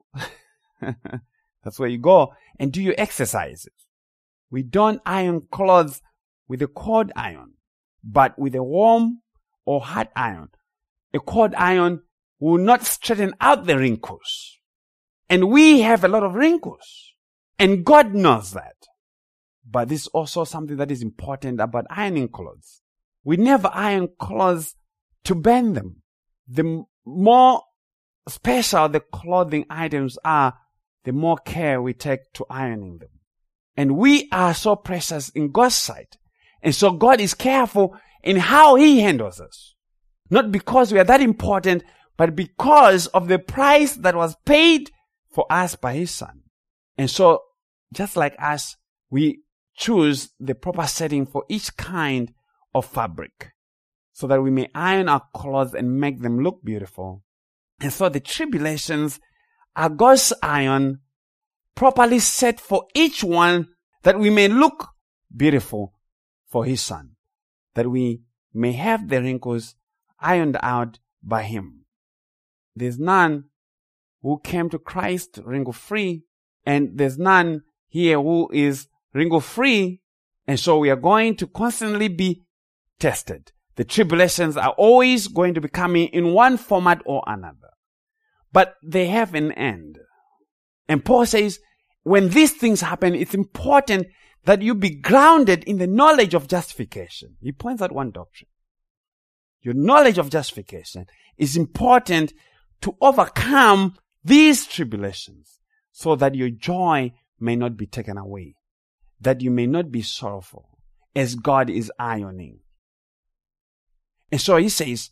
That's where you go and do your exercises. We don't iron clothes with a cold iron, but with a warm or hot iron. A cold iron will not straighten out the wrinkles. And we have a lot of wrinkles. And God knows that. But this is also something that is important about ironing clothes. We never iron clothes to bend them. The more special the clothing items are, the more care we take to ironing them. And we are so precious in God's sight. And so God is careful in how He handles us. Not because we are that important, but because of the price that was paid for us by His Son. And so, just like us, we choose the proper setting for each kind of fabric, so that we may iron our clothes and make them look beautiful. And so the tribulations are God's iron, properly set for each one, that we may look beautiful for His Son, that we may have the wrinkles ironed out by Him. There's none who came to Christ wrinkle-free, and there's none here who is wrinkle-free, and so we are going to constantly be tested. The tribulations are always going to be coming in one format or another. But they have an end. And Paul says, when these things happen, it's important that you be grounded in the knowledge of justification. He points out one doctrine. Your knowledge of justification is important to overcome these tribulations, so that your joy may not be taken away, that you may not be sorrowful as God is ironing. And so he says,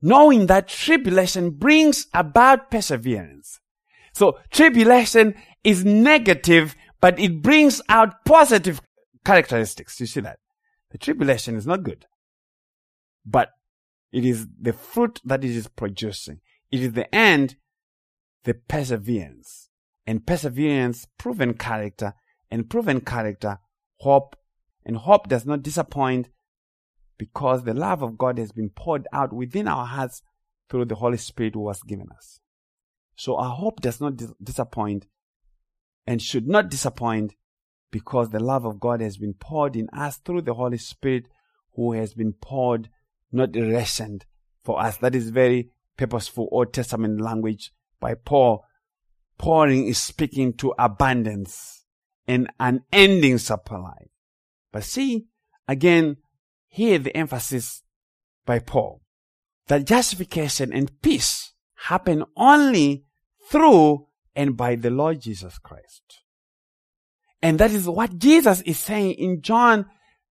knowing that tribulation brings about perseverance. So tribulation is negative, but it brings out positive characteristics. You see that? The tribulation is not good, but it is the fruit that it is producing. It is the end, the perseverance. And perseverance, proven character, and proven character, hope. And hope does not disappoint because the love of God has been poured out within our hearts through the Holy Spirit who was given us. So our hope does not disappoint and should not disappoint because the love of God has been poured in us through the Holy Spirit who has been poured, not rationed for us. That is very purposeful Old Testament language by Paul. Pouring is speaking to abundance and unending supply. But see, again, here the emphasis by Paul, that justification and peace happen only through and by the Lord Jesus Christ. And that is what Jesus is saying in John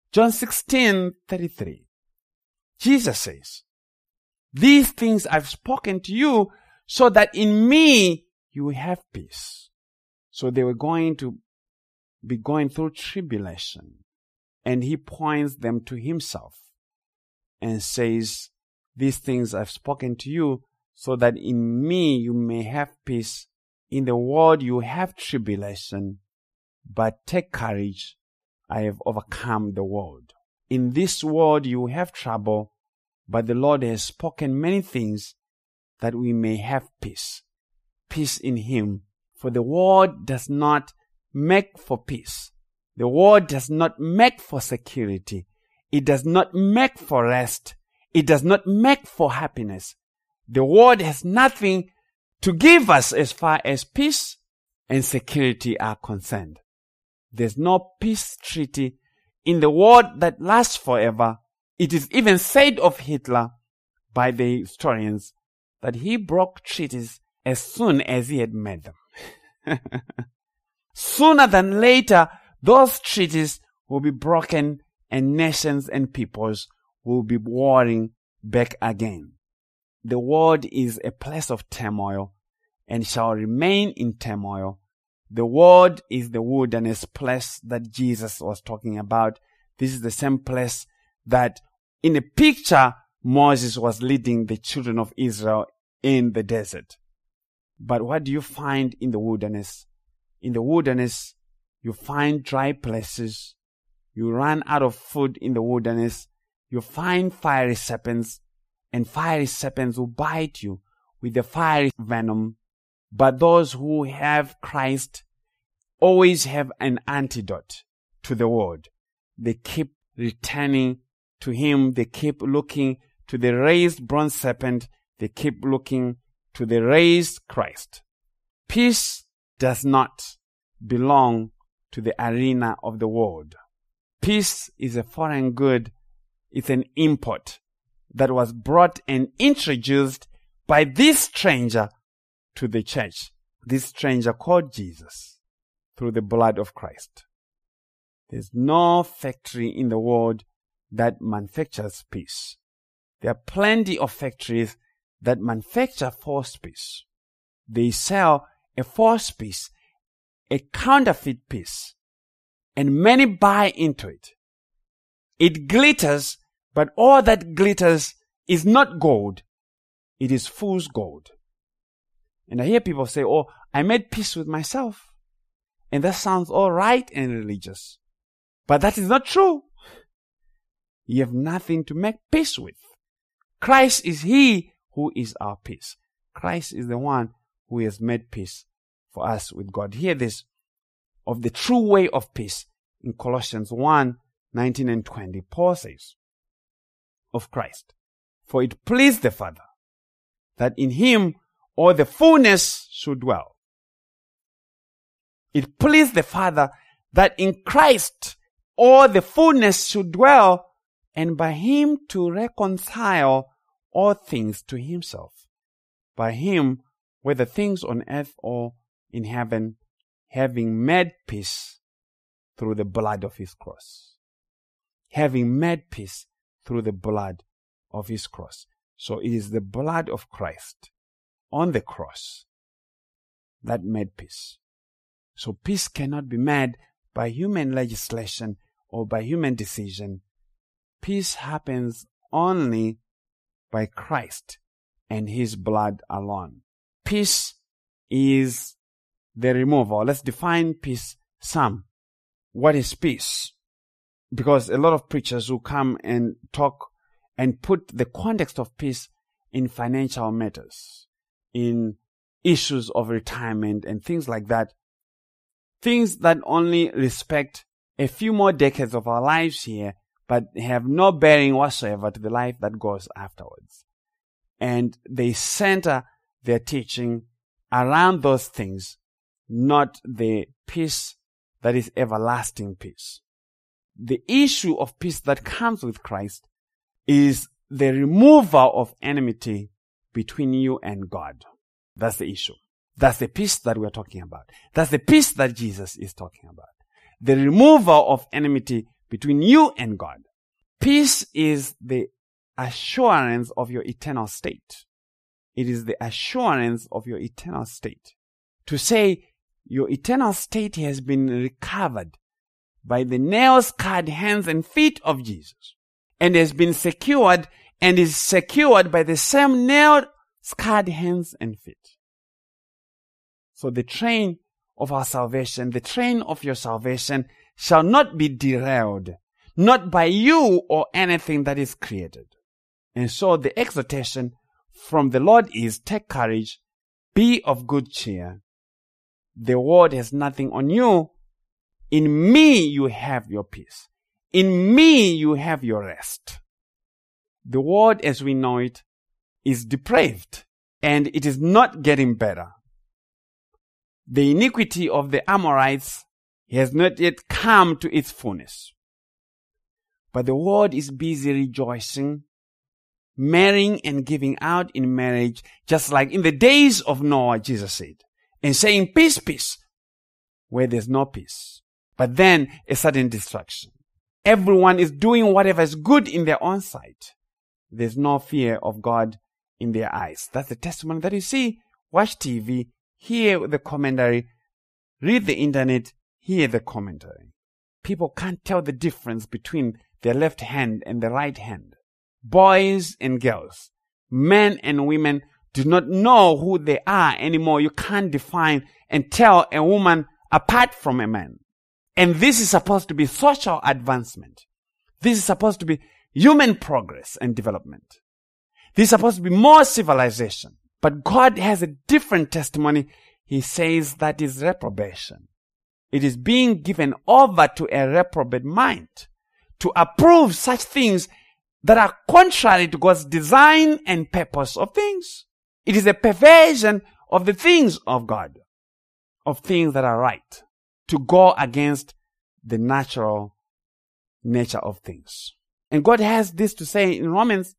16:33. Jesus says, "These things I've spoken to you so that in me you will have peace." So they were going to be going through tribulation. And he points them to himself and says, "These things I've spoken to you so that in me you may have peace. In the world you have tribulation, but take courage. I have overcome the world. In this world you have trouble, but the Lord has spoken many things that we may have peace. Peace in him. For the world does not make for peace. The world does not make for security. It does not make for rest. It does not make for happiness. The world has nothing to give us as far as peace and security are concerned. There's no peace treaty in the world that lasts forever. It is even said of Hitler by the historians that he broke treaties as soon as he had made them. Sooner than later, those treaties will be broken and nations and peoples will be warring back again. The world is a place of turmoil and shall remain in turmoil. The world is the wilderness place that Jesus was talking about. This is the same place that in the picture Moses was leading the children of Israel in the desert. But what do you find in the wilderness? In the wilderness, you find dry places. You run out of food in the wilderness. You find fiery serpents, and fiery serpents will bite you with the fiery venom. But those who have Christ always have an antidote to the world. They keep returning to him. They keep looking to the raised bronze serpent. They keep looking to the raised Christ. Peace does not belong to the arena of the world. Peace is a foreign good. It's an import that was brought and introduced by this stranger to the church. This stranger called Jesus through the blood of Christ. There's no factory in the world that manufactures peace. There are plenty of factories that manufacture false peace. They sell a false peace, a counterfeit peace, and many buy into it. It glitters, but all that glitters is not gold. It is fool's gold. And I hear people say, "Oh, I made peace with myself." And that sounds all right and religious. But that is not true. You have nothing to make peace with. Christ is he who is our peace. Christ is the one who has made peace for us with God. Hear this of the true way of peace in Colossians 1:19 and 20. Paul says of Christ, "For it pleased the Father that in him all the fullness should dwell." It pleased the Father that in Christ all the fullness should dwell, and by him to reconcile all things to himself. By him, whether things on earth or in heaven, having made peace through the blood of his cross. Having made peace through the blood of his cross. So it is the blood of Christ on the cross that made peace. So peace cannot be made by human legislation or by human decision. Peace happens only by Christ and His blood alone. Peace is the removal. Let's define peace some. What is peace? Because a lot of preachers who come and talk and put the context of peace in financial matters, in issues of retirement and things like that, things that only respect a few more decades of our lives here, but have no bearing whatsoever to the life that goes afterwards. And they center their teaching around those things, not the peace that is everlasting peace. The issue of peace that comes with Christ is the removal of enmity between you and God. That's the issue. That's the peace that we're talking about. That's the peace that Jesus is talking about. The removal of enmity between you and God. Peace is the assurance of your eternal state. It is the assurance of your eternal state. To say your eternal state has been recovered by the nail-scarred hands and feet of Jesus, and has been secured and is secured by the same nail-scarred hands and feet. So the train of our salvation, the train of your salvation shall not be derailed, not by you or anything that is created. And so the exhortation from the Lord is, take courage, be of good cheer. The world has nothing on you. In me you have your peace. In me you have your rest. The world as we know it is depraved, and it is not getting better. The iniquity of the Amorites has not yet come to its fullness. But the world is busy rejoicing, marrying and giving out in marriage, just like in the days of Noah, Jesus said, and saying, peace, peace, where there's no peace. But then a sudden destruction. Everyone is doing whatever is good in their own sight. There's no fear of God in their eyes. That's the testimony that you see. Watch TV, hear the commentary, read the internet, hear the commentary. People can't tell the difference between their left hand and the right hand. Boys and girls, men and women do not know who they are anymore. You can't define and tell a woman apart from a man. And this is supposed to be social advancement. This is supposed to be human progress and development. This is supposed to be more civilization. But God has a different testimony. He says that is reprobation. It is being given over to a reprobate mind to approve such things that are contrary to God's design and purpose of things. It is a perversion of the things of God, of things that are right, to go against the natural nature of things. And God has this to say in Romans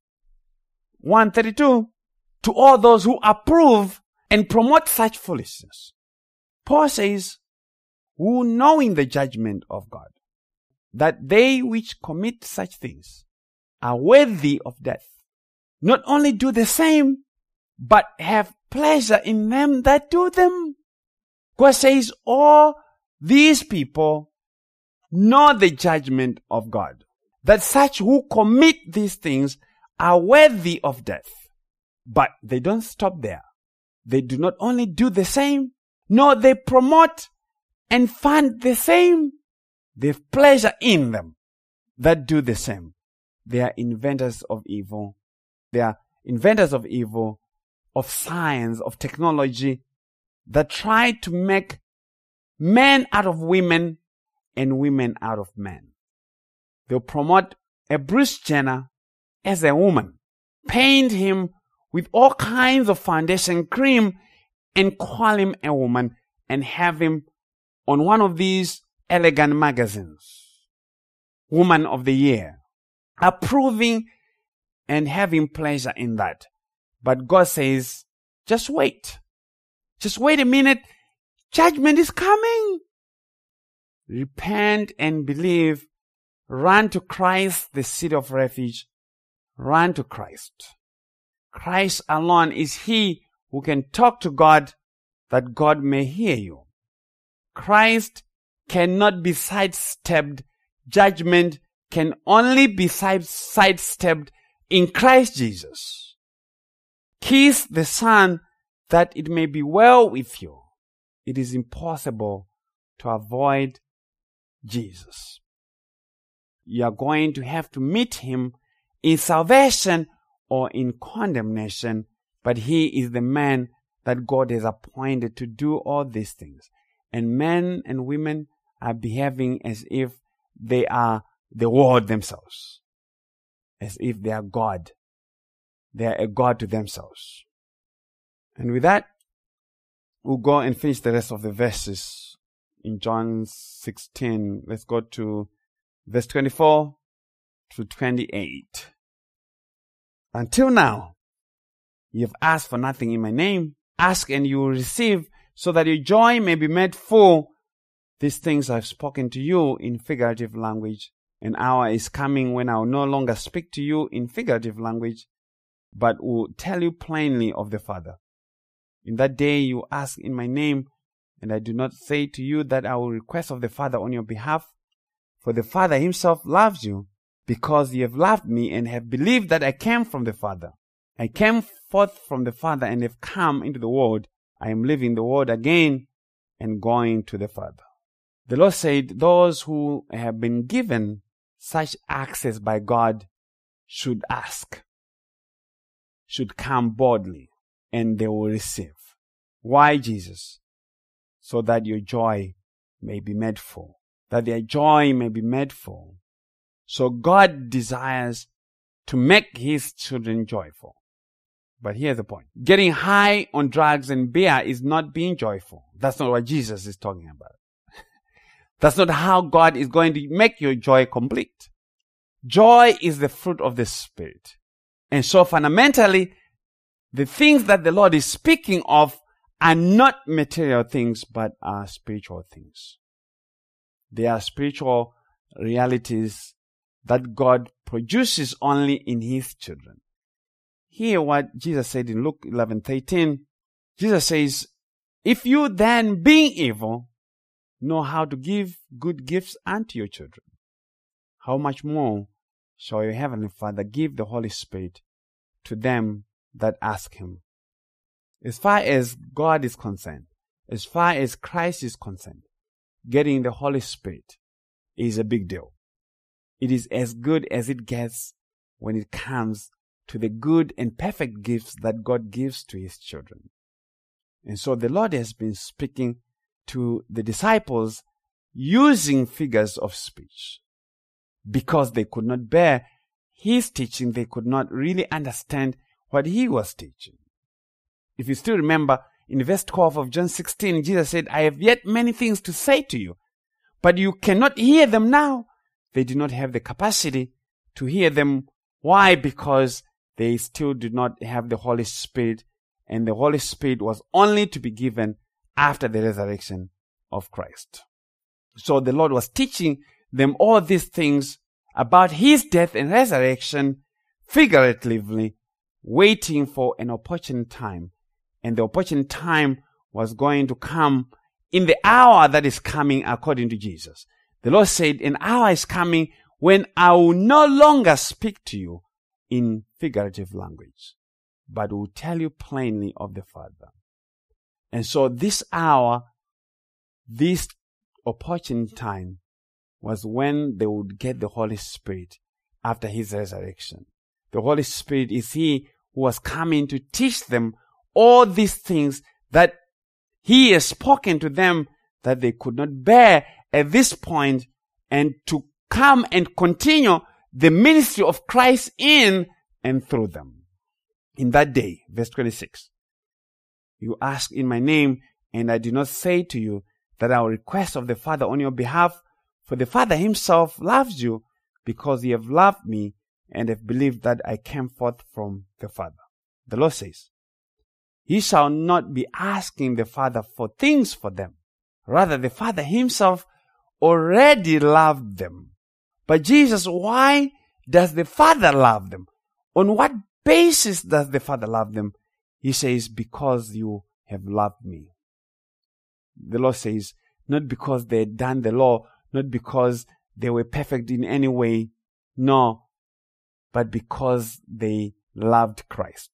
1:32, to all those who approve and promote such foolishness. Paul says, who knowing the judgment of God, that they which commit such things are worthy of death, not only do the same, but have pleasure in them that do them. God says all these people know the judgment of God, that such who commit these things are worthy of death. But they don't stop there. They do not only do the same, no, they promote and fund the same. They have pleasure in them that do the same. They are inventors of evil. They are inventors of evil, of science, of technology, that try to make men out of women and women out of men. They'll promote a Bruce Jenner as a woman, paint him with all kinds of foundation cream and call him a woman and have him on one of these elegant magazines, Woman of the Year, approving and having pleasure in that. But God says, just wait. Just wait a minute. Judgment is coming. Repent and believe. Run to Christ, the city of refuge. Run to Christ. Christ alone is He who can talk to God that God may hear you. Christ cannot be sidestepped. Judgment can only be sidestepped in Christ Jesus. Kiss the Son that it may be well with you. It is impossible to avoid Jesus. You are going to have to meet Him in salvation or in condemnation, but He is the man that God has appointed to do all these things. And men and women are behaving as if they are the world themselves, as if they are God. They are a God to themselves. And with that, we'll go and finish the rest of the verses in John 16. Let's go to verse 24 to 28. Until now, you have asked for nothing in my name. Ask and you will receive, so that your joy may be made full. These things I have spoken to you in figurative language. An hour is coming when I will no longer speak to you in figurative language, but will tell you plainly of the Father. In that day you ask in my name, and I do not say to you that I will request of the Father on your behalf, for the Father Himself loves you, because you have loved me and have believed that I came from the Father. I came forth from the Father and have come into the world. I am leaving the world again and going to the Father. The Lord said those who have been given such access by God should ask, should come boldly, and they will receive. Why, Jesus? So that your joy may be made full. That their joy may be made full. So God desires to make His children joyful. But here's the point. Getting high on drugs and beer is not being joyful. That's not what Jesus is talking about. That's not how God is going to make your joy complete. Joy is the fruit of the Spirit. And so fundamentally, the things that the Lord is speaking of are not material things, but are spiritual things. They are spiritual realities that God produces only in His children. Hear what Jesus said in Luke 11:13. Jesus says, if you then, being evil, know how to give good gifts unto your children, how much more shall your heavenly Father give the Holy Spirit to them that ask Him? As far as God is concerned, as far as Christ is concerned, getting the Holy Spirit is a big deal. It is as good as it gets when it comes to the good and perfect gifts that God gives to His children. And so the Lord has been speaking to the disciples using figures of speech. Because they could not bear His teaching, they could not really understand what He was teaching. If you still remember, in verse 12 of John 16, Jesus said, I have yet many things to say to you, but you cannot hear them now. They do not have the capacity to hear them. Why? Because they still do not have the Holy Spirit, and the Holy Spirit was only to be given after the resurrection of Christ. So the Lord was teaching them all these things about His death and resurrection figuratively, waiting for an opportune time. And the opportune time was going to come in the hour that is coming according to Jesus. The Lord said, an hour is coming when I will no longer speak to you in figurative language, but will tell you plainly of the Father. And so this hour, this opportune time, was when they would get the Holy Spirit after His resurrection. The Holy Spirit is He who was coming to teach them all these things that He has spoken to them that they could not bear at this point, and to come and continue the ministry of Christ in and through them. In that day, verse 26, you ask in my name, and I do not say to you that I will request of the Father on your behalf, for the Father Himself loves you, because you have loved me and have believed that I came forth from the Father. The Lord says, He shall not be asking the Father for things for them. Rather, the Father Himself already loved them. But Jesus, why does the Father love them? On what basis does the Father love them? He says, because you have loved me. The Lord says, not because they had done the law, not because they were perfect in any way, no, but because they loved Christ.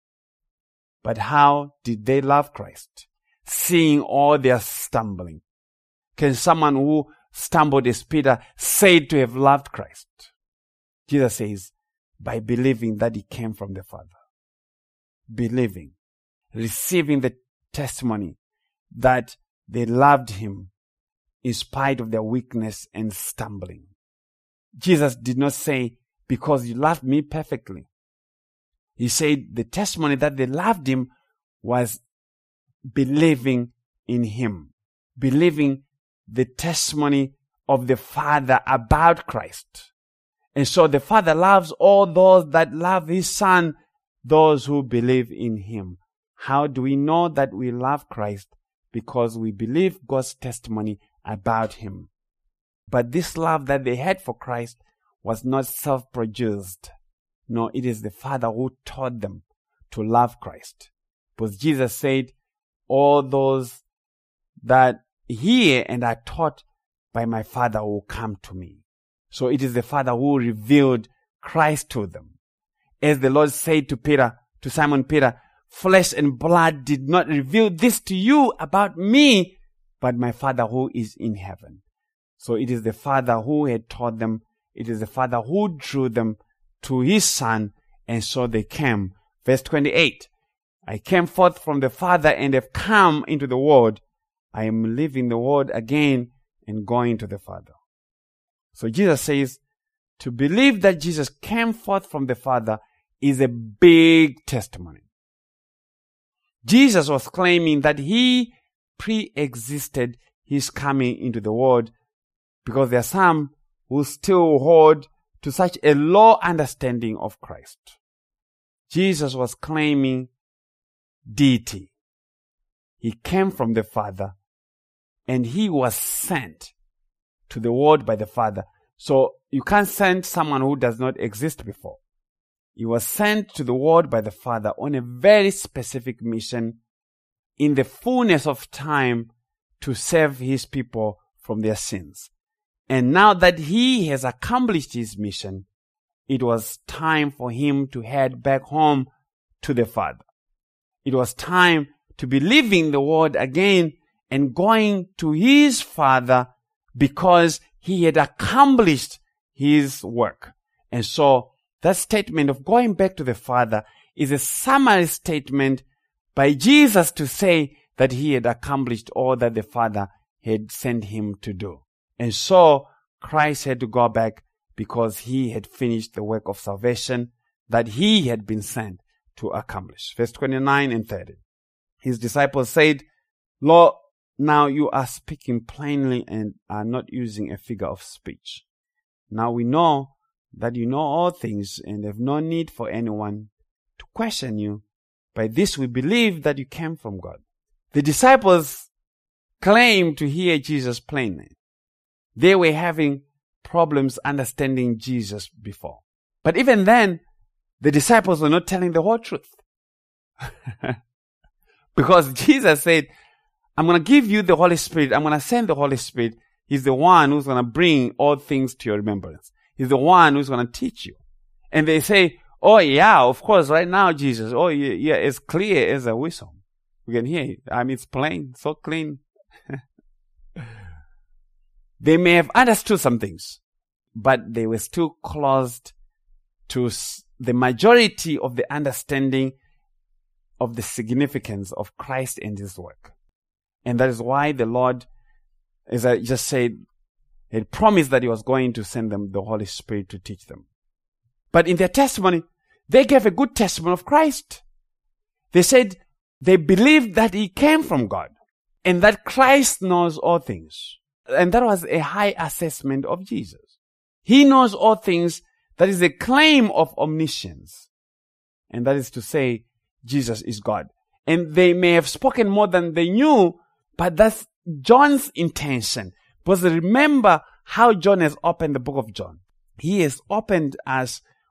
But how did they love Christ? Seeing all their stumbling. Can someone who stumbled as Peter say to have loved Christ? Jesus says, by believing that he came from the Father. Believing, receiving the testimony that they loved him in spite of their weakness and stumbling. Jesus did not say, because you loved me perfectly. He said the testimony that they loved him was believing in him. Believing the testimony of the Father about Christ. And so the Father loves all those that love his Son, those who believe in him. How do we know that we love Christ? Because we believe God's testimony about him. But this love that they had for Christ was not self-produced. No, it is the Father who taught them to love Christ. Because Jesus said, all those that hear and are taught by my Father will come to me. So it is the Father who revealed Christ to them. As the Lord said to Simon Peter, flesh and blood did not reveal this to you about me, but my Father who is in heaven. So it is the Father who had taught them. It is the Father who drew them to his Son, and so they came. Verse 28, I came forth from the Father and have come into the world. I am leaving the world again and going to the Father. So Jesus says, to believe that Jesus came forth from the Father is a big testimony. Jesus was claiming that he pre-existed his coming into the world, because there are some who still hold to such a low understanding of Christ. Jesus was claiming deity. He came from the Father and he was sent to the world by the Father. So you can't send someone who does not exist before. He was sent to the world by the Father on a very specific mission in the fullness of time to save his people from their sins. And now that he has accomplished his mission, it was time for him to head back home to the Father. It was time to be leaving the world again and going to his Father, because he had accomplished his work. And so that statement of going back to the Father is a summary statement by Jesus to say that he had accomplished all that the Father had sent him to do. And so Christ had to go back because he had finished the work of salvation that he had been sent to accomplish. Verse 29 and 30. His disciples said, Lord, now you are speaking plainly and are not using a figure of speech. Now we know that you know all things and have no need for anyone to question you. By this we believe that you came from God. The disciples claimed to hear Jesus plainly. They were having problems understanding Jesus before. But even then, the disciples were not telling the whole truth. Because Jesus said, I'm going to give you the Holy Spirit. I'm going to send the Holy Spirit. He's the one who's going to bring all things to your remembrance. He's the one who's going to teach you. And they say, oh yeah, of course, right now, Jesus. Oh yeah, it's clear as a whistle. We can hear it. I mean, it's plain, so clean. They may have understood some things, but they were still closed to the majority of the understanding of the significance of Christ and his work. And that is why the Lord, as I just said, had promised that he was going to send them the Holy Spirit to teach them. But in their testimony, they gave a good testimony of Christ. They said they believed that he came from God and that Christ knows all things. And that was a high assessment of Jesus. He knows all things. That is a claim of omniscience. And that is to say, Jesus is God. And they may have spoken more than they knew, but that's John's intention. Because remember how John has opened the book of John. He has opened us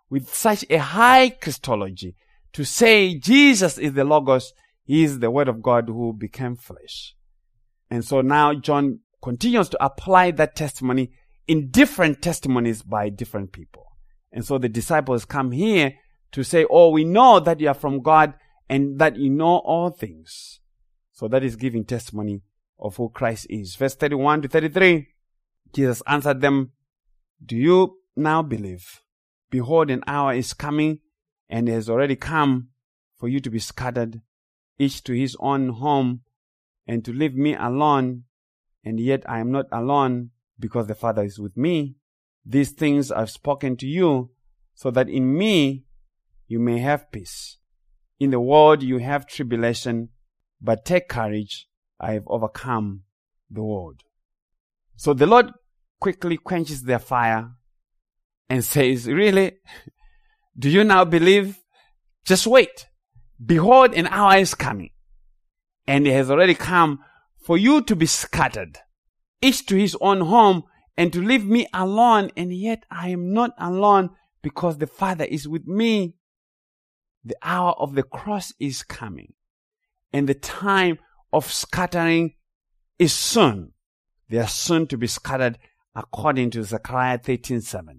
with such a high Christology to say Jesus is the Logos, he is the Word of God who became flesh. And so now John continues to apply that testimony in different testimonies by different people. And so the disciples come here to say, oh, we know that you are from God and that you know all things. So that is giving testimony of who Christ is. Verse 31 to 33, Jesus answered them, do you now believe? Behold, an hour is coming and has already come for you to be scattered, each to his own home, and to leave me alone. And yet I am not alone, because the Father is with me. These things I've spoken to you, so that in me you may have peace. In the world you have tribulation, but take courage, I have overcome the world. So the Lord quickly quenches their fire and says, really? Do you now believe? Just wait. Behold, an hour is coming, and it has already come for you to be scattered, each to his own home, and to leave me alone. And yet I am not alone, because the Father is with me. The hour of the cross is coming, and the time of scattering is soon. They are soon to be scattered according to Zechariah 13:7.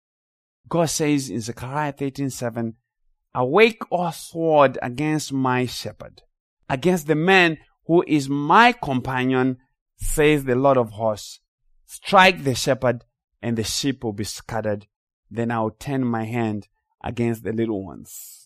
God says in Zechariah 13:7, awake, O sword, against my shepherd, against the man who is my companion, says the Lord of hosts. Strike the shepherd, and the sheep will be scattered. Then I will turn my hand against the little ones.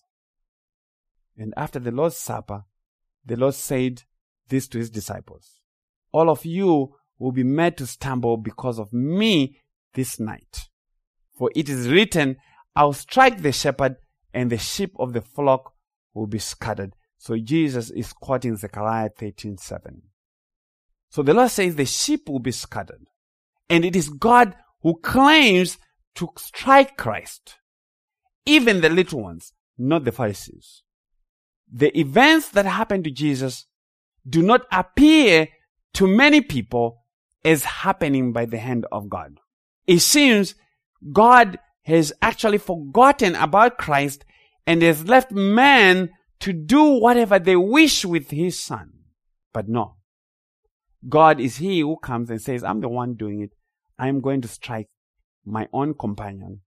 And after the Lord's Supper, the Lord said this to his disciples, all of you will be made to stumble because of me this night. For it is written, I'll strike the shepherd, and the sheep of the flock will be scattered. So Jesus is quoting Zechariah 13:7. So the Lord says the sheep will be scattered. And it is God who claims to strike Christ. Even the little ones, not the Pharisees. The events that happened to Jesus do not appear to many people as happening by the hand of God. It seems God has actually forgotten about Christ and has left man to do whatever they wish with his son. But no. God is he who comes and says, I'm the one doing it. I am going to strike my own companion,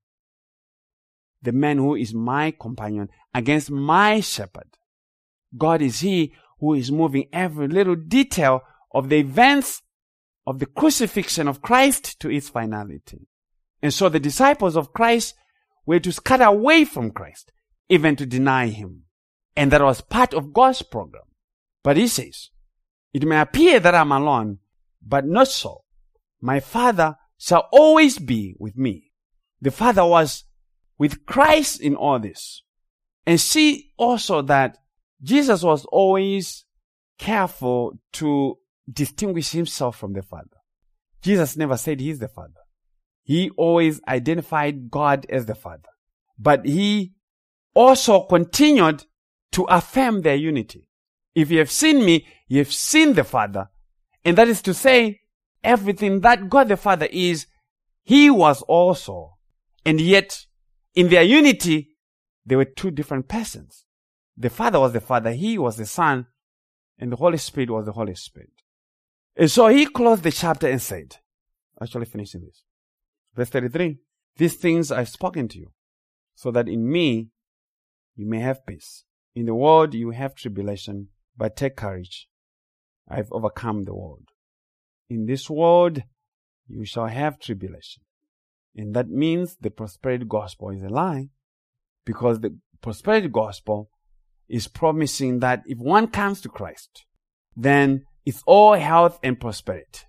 the man who is my companion, against my shepherd. God is he who is moving every little detail of the events of the crucifixion of Christ to its finality. And so the disciples of Christ were to scatter away from Christ, even to deny him. And that was part of God's program. But he says, it may appear that I'm alone, but not so. My Father shall always be with me. The Father was with Christ in all this. And see also that Jesus was always careful to distinguish himself from the Father. Jesus never said he's the Father. He always identified God as the Father. But he also continued to affirm their unity. If you have seen me, you have seen the Father. And that is to say, everything that God the Father is, he was also. And yet, in their unity, there were two different persons. The Father was the Father, he was the Son, and the Holy Spirit was the Holy Spirit. And so he closed the chapter and said, actually finishing this, verse 33, these things I've spoken to you, so that in me you may have peace. In the world you have tribulation, but take courage. I've overcome the world. In this world you shall have tribulation. And that means the prosperity gospel is a lie, because the prosperity gospel is promising that if one comes to Christ, then it's all health and prosperity.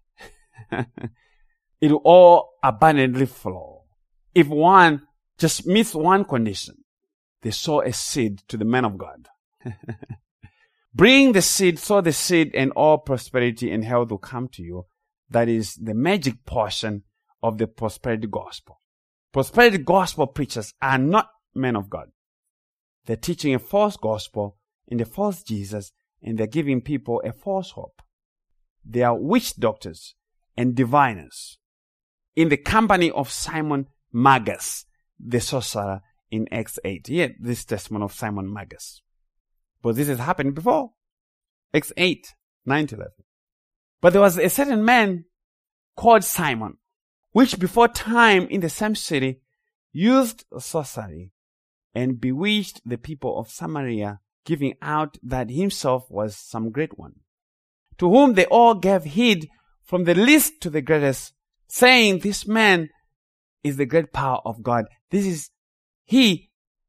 It will all abundantly flow. If one just meets one condition, they sow a seed to the man of God. Bring the seed, sow the seed, and all prosperity and health will come to you. That is the magic portion of the prosperity gospel. Prosperity gospel preachers are not men of God. They're teaching a false gospel and a false Jesus, and they're giving people a false hope. They are witch doctors and diviners in the company of Simon Magus, the sorcerer, in Acts 8. Here, this testimony of Simon Magus. But this has happened before. Acts 8, 9-11. But there was a certain man called Simon, which before time in the same city used sorcery and bewitched the people of Samaria, giving out that himself was some great one, to whom they all gave heed from the least to the greatest, saying, this man is the great power of God. This is he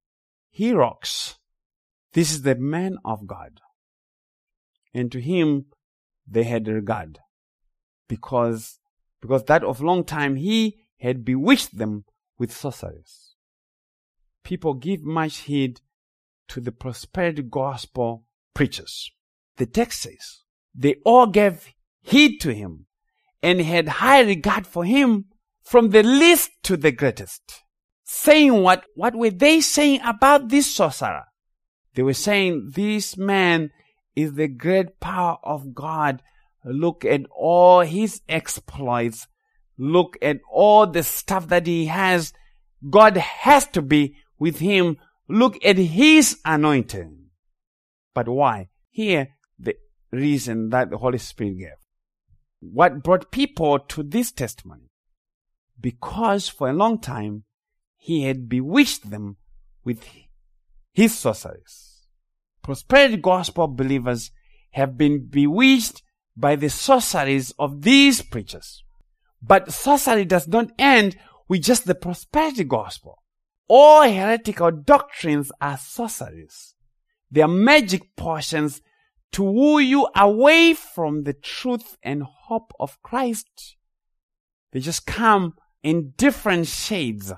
rocks. This is the man of God. And to him they had regard, because that of long time he had bewitched them with sorceries. People give much heed to the prosperity gospel preachers. The text says, they all gave heed to him and had high regard for him from the least to the greatest. Saying what were they saying about this sorcerer? They were saying, this man is the great power of God. Look at all his exploits. Look at all the stuff that he has. God has to be with him. Look at his anointing. But why? Here, the reason that the Holy Spirit gave. What brought people to this testimony? Because for a long time, he had bewitched them with his sorceries. Prosperity gospel believers have been bewitched by the sorceries of these preachers. But sorcery does not end with just the prosperity gospel. All heretical doctrines are sorceries. They are magic potions to woo you away from the truth and hope of Christ. They just come in different shades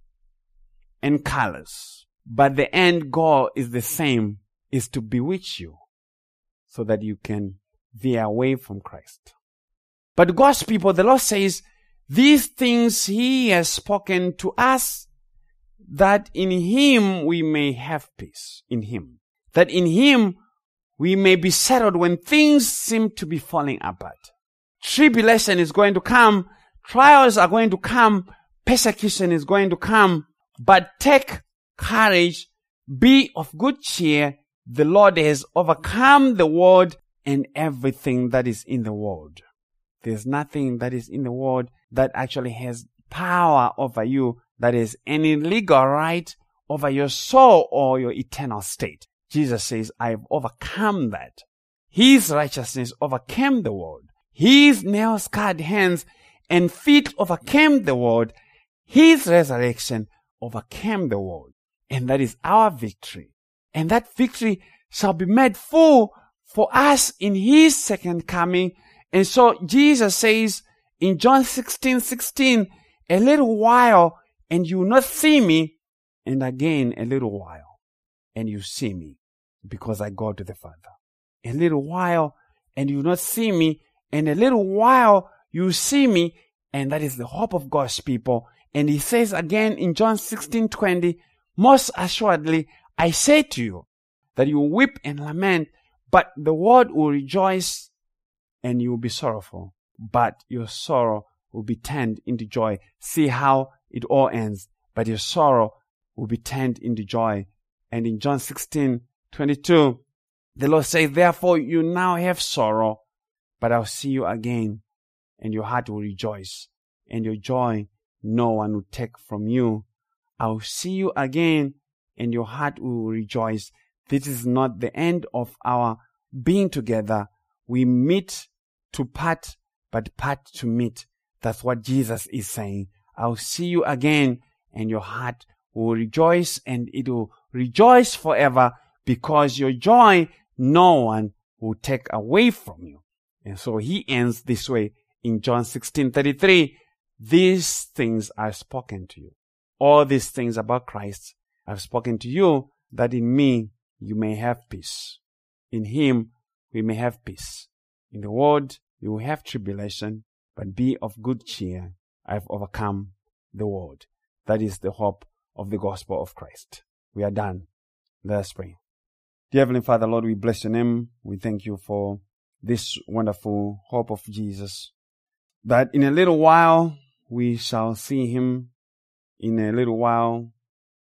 and colors. But the end goal is the same, is to bewitch you so that you can veer away from Christ. But God's people, the Lord says, these things he has spoken to us, that in him we may have peace. In him. That in him we may be settled when things seem to be falling apart. Tribulation is going to come. Trials are going to come. Persecution is going to come. But take courage. Be of good cheer. The Lord has overcome the world and everything that is in the world. There's nothing that is in the world that actually has power over you, that is any legal right over your soul or your eternal state. Jesus says, I've overcome that. His righteousness overcame the world. His nail-scarred hands and feet overcame the world. His resurrection overcame the world. And that is our victory. And that victory shall be made full for us in his second coming. And so Jesus says in John 16:16, a little while and you will not see me, and again a little while and you see me, because I go to the Father. A little while and you will not see me, and a little while you see me, and that is the hope of God's people. And he says again in John 16:20, most assuredly I say to you that you will weep and lament, but the world will rejoice, and you will be sorrowful, but your sorrow will be turned into joy. See how it all ends. But your sorrow will be turned into joy. And in John 16:22, the Lord says, therefore you now have sorrow, but I'll see you again, and your heart will rejoice, and your joy no one will take from you. I'll see you again, and your heart will rejoice. This is not the end of our being together. We meet to part, but part to meet. That's what Jesus is saying. I'll see you again, and your heart will rejoice, and it will rejoice forever, because your joy no one will take away from you. And so he ends this way in John 16:33. These things I've spoken to you. All these things about Christ I've spoken to you, that in me you may have peace. In him we may have peace. In the world you will have tribulation, but be of good cheer. I've overcome the world. That is the hope of the gospel of Christ. We are done. Let us pray. Dear Heavenly Father, Lord, we bless your name. We thank you for this wonderful hope of Jesus, that in a little while we shall see him. In a little while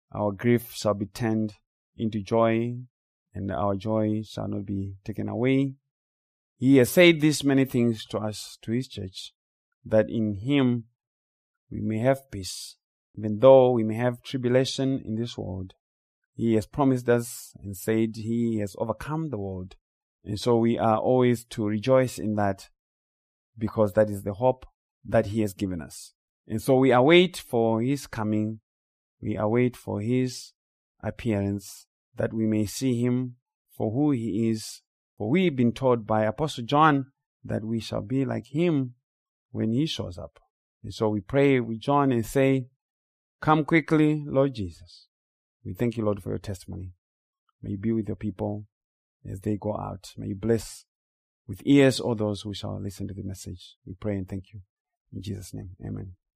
our grief shall be turned into joy, and our joy shall not be taken away. He has said these many things to us, to his church, that in him we may have peace. Even though we may have tribulation in this world, he has promised us and said he has overcome the world. And so we are always to rejoice in that, because that is the hope that he has given us. And so we await for his coming. We await for his appearance, that we may see him for who he is. For we've been told by Apostle John that we shall be like him when he shows up. And so we pray with John and say, come quickly, Lord Jesus. We thank you, Lord, for your testimony. May you be with your people as they go out. May you bless with ears all those who shall listen to the message. We pray and thank you. In Jesus' name, amen.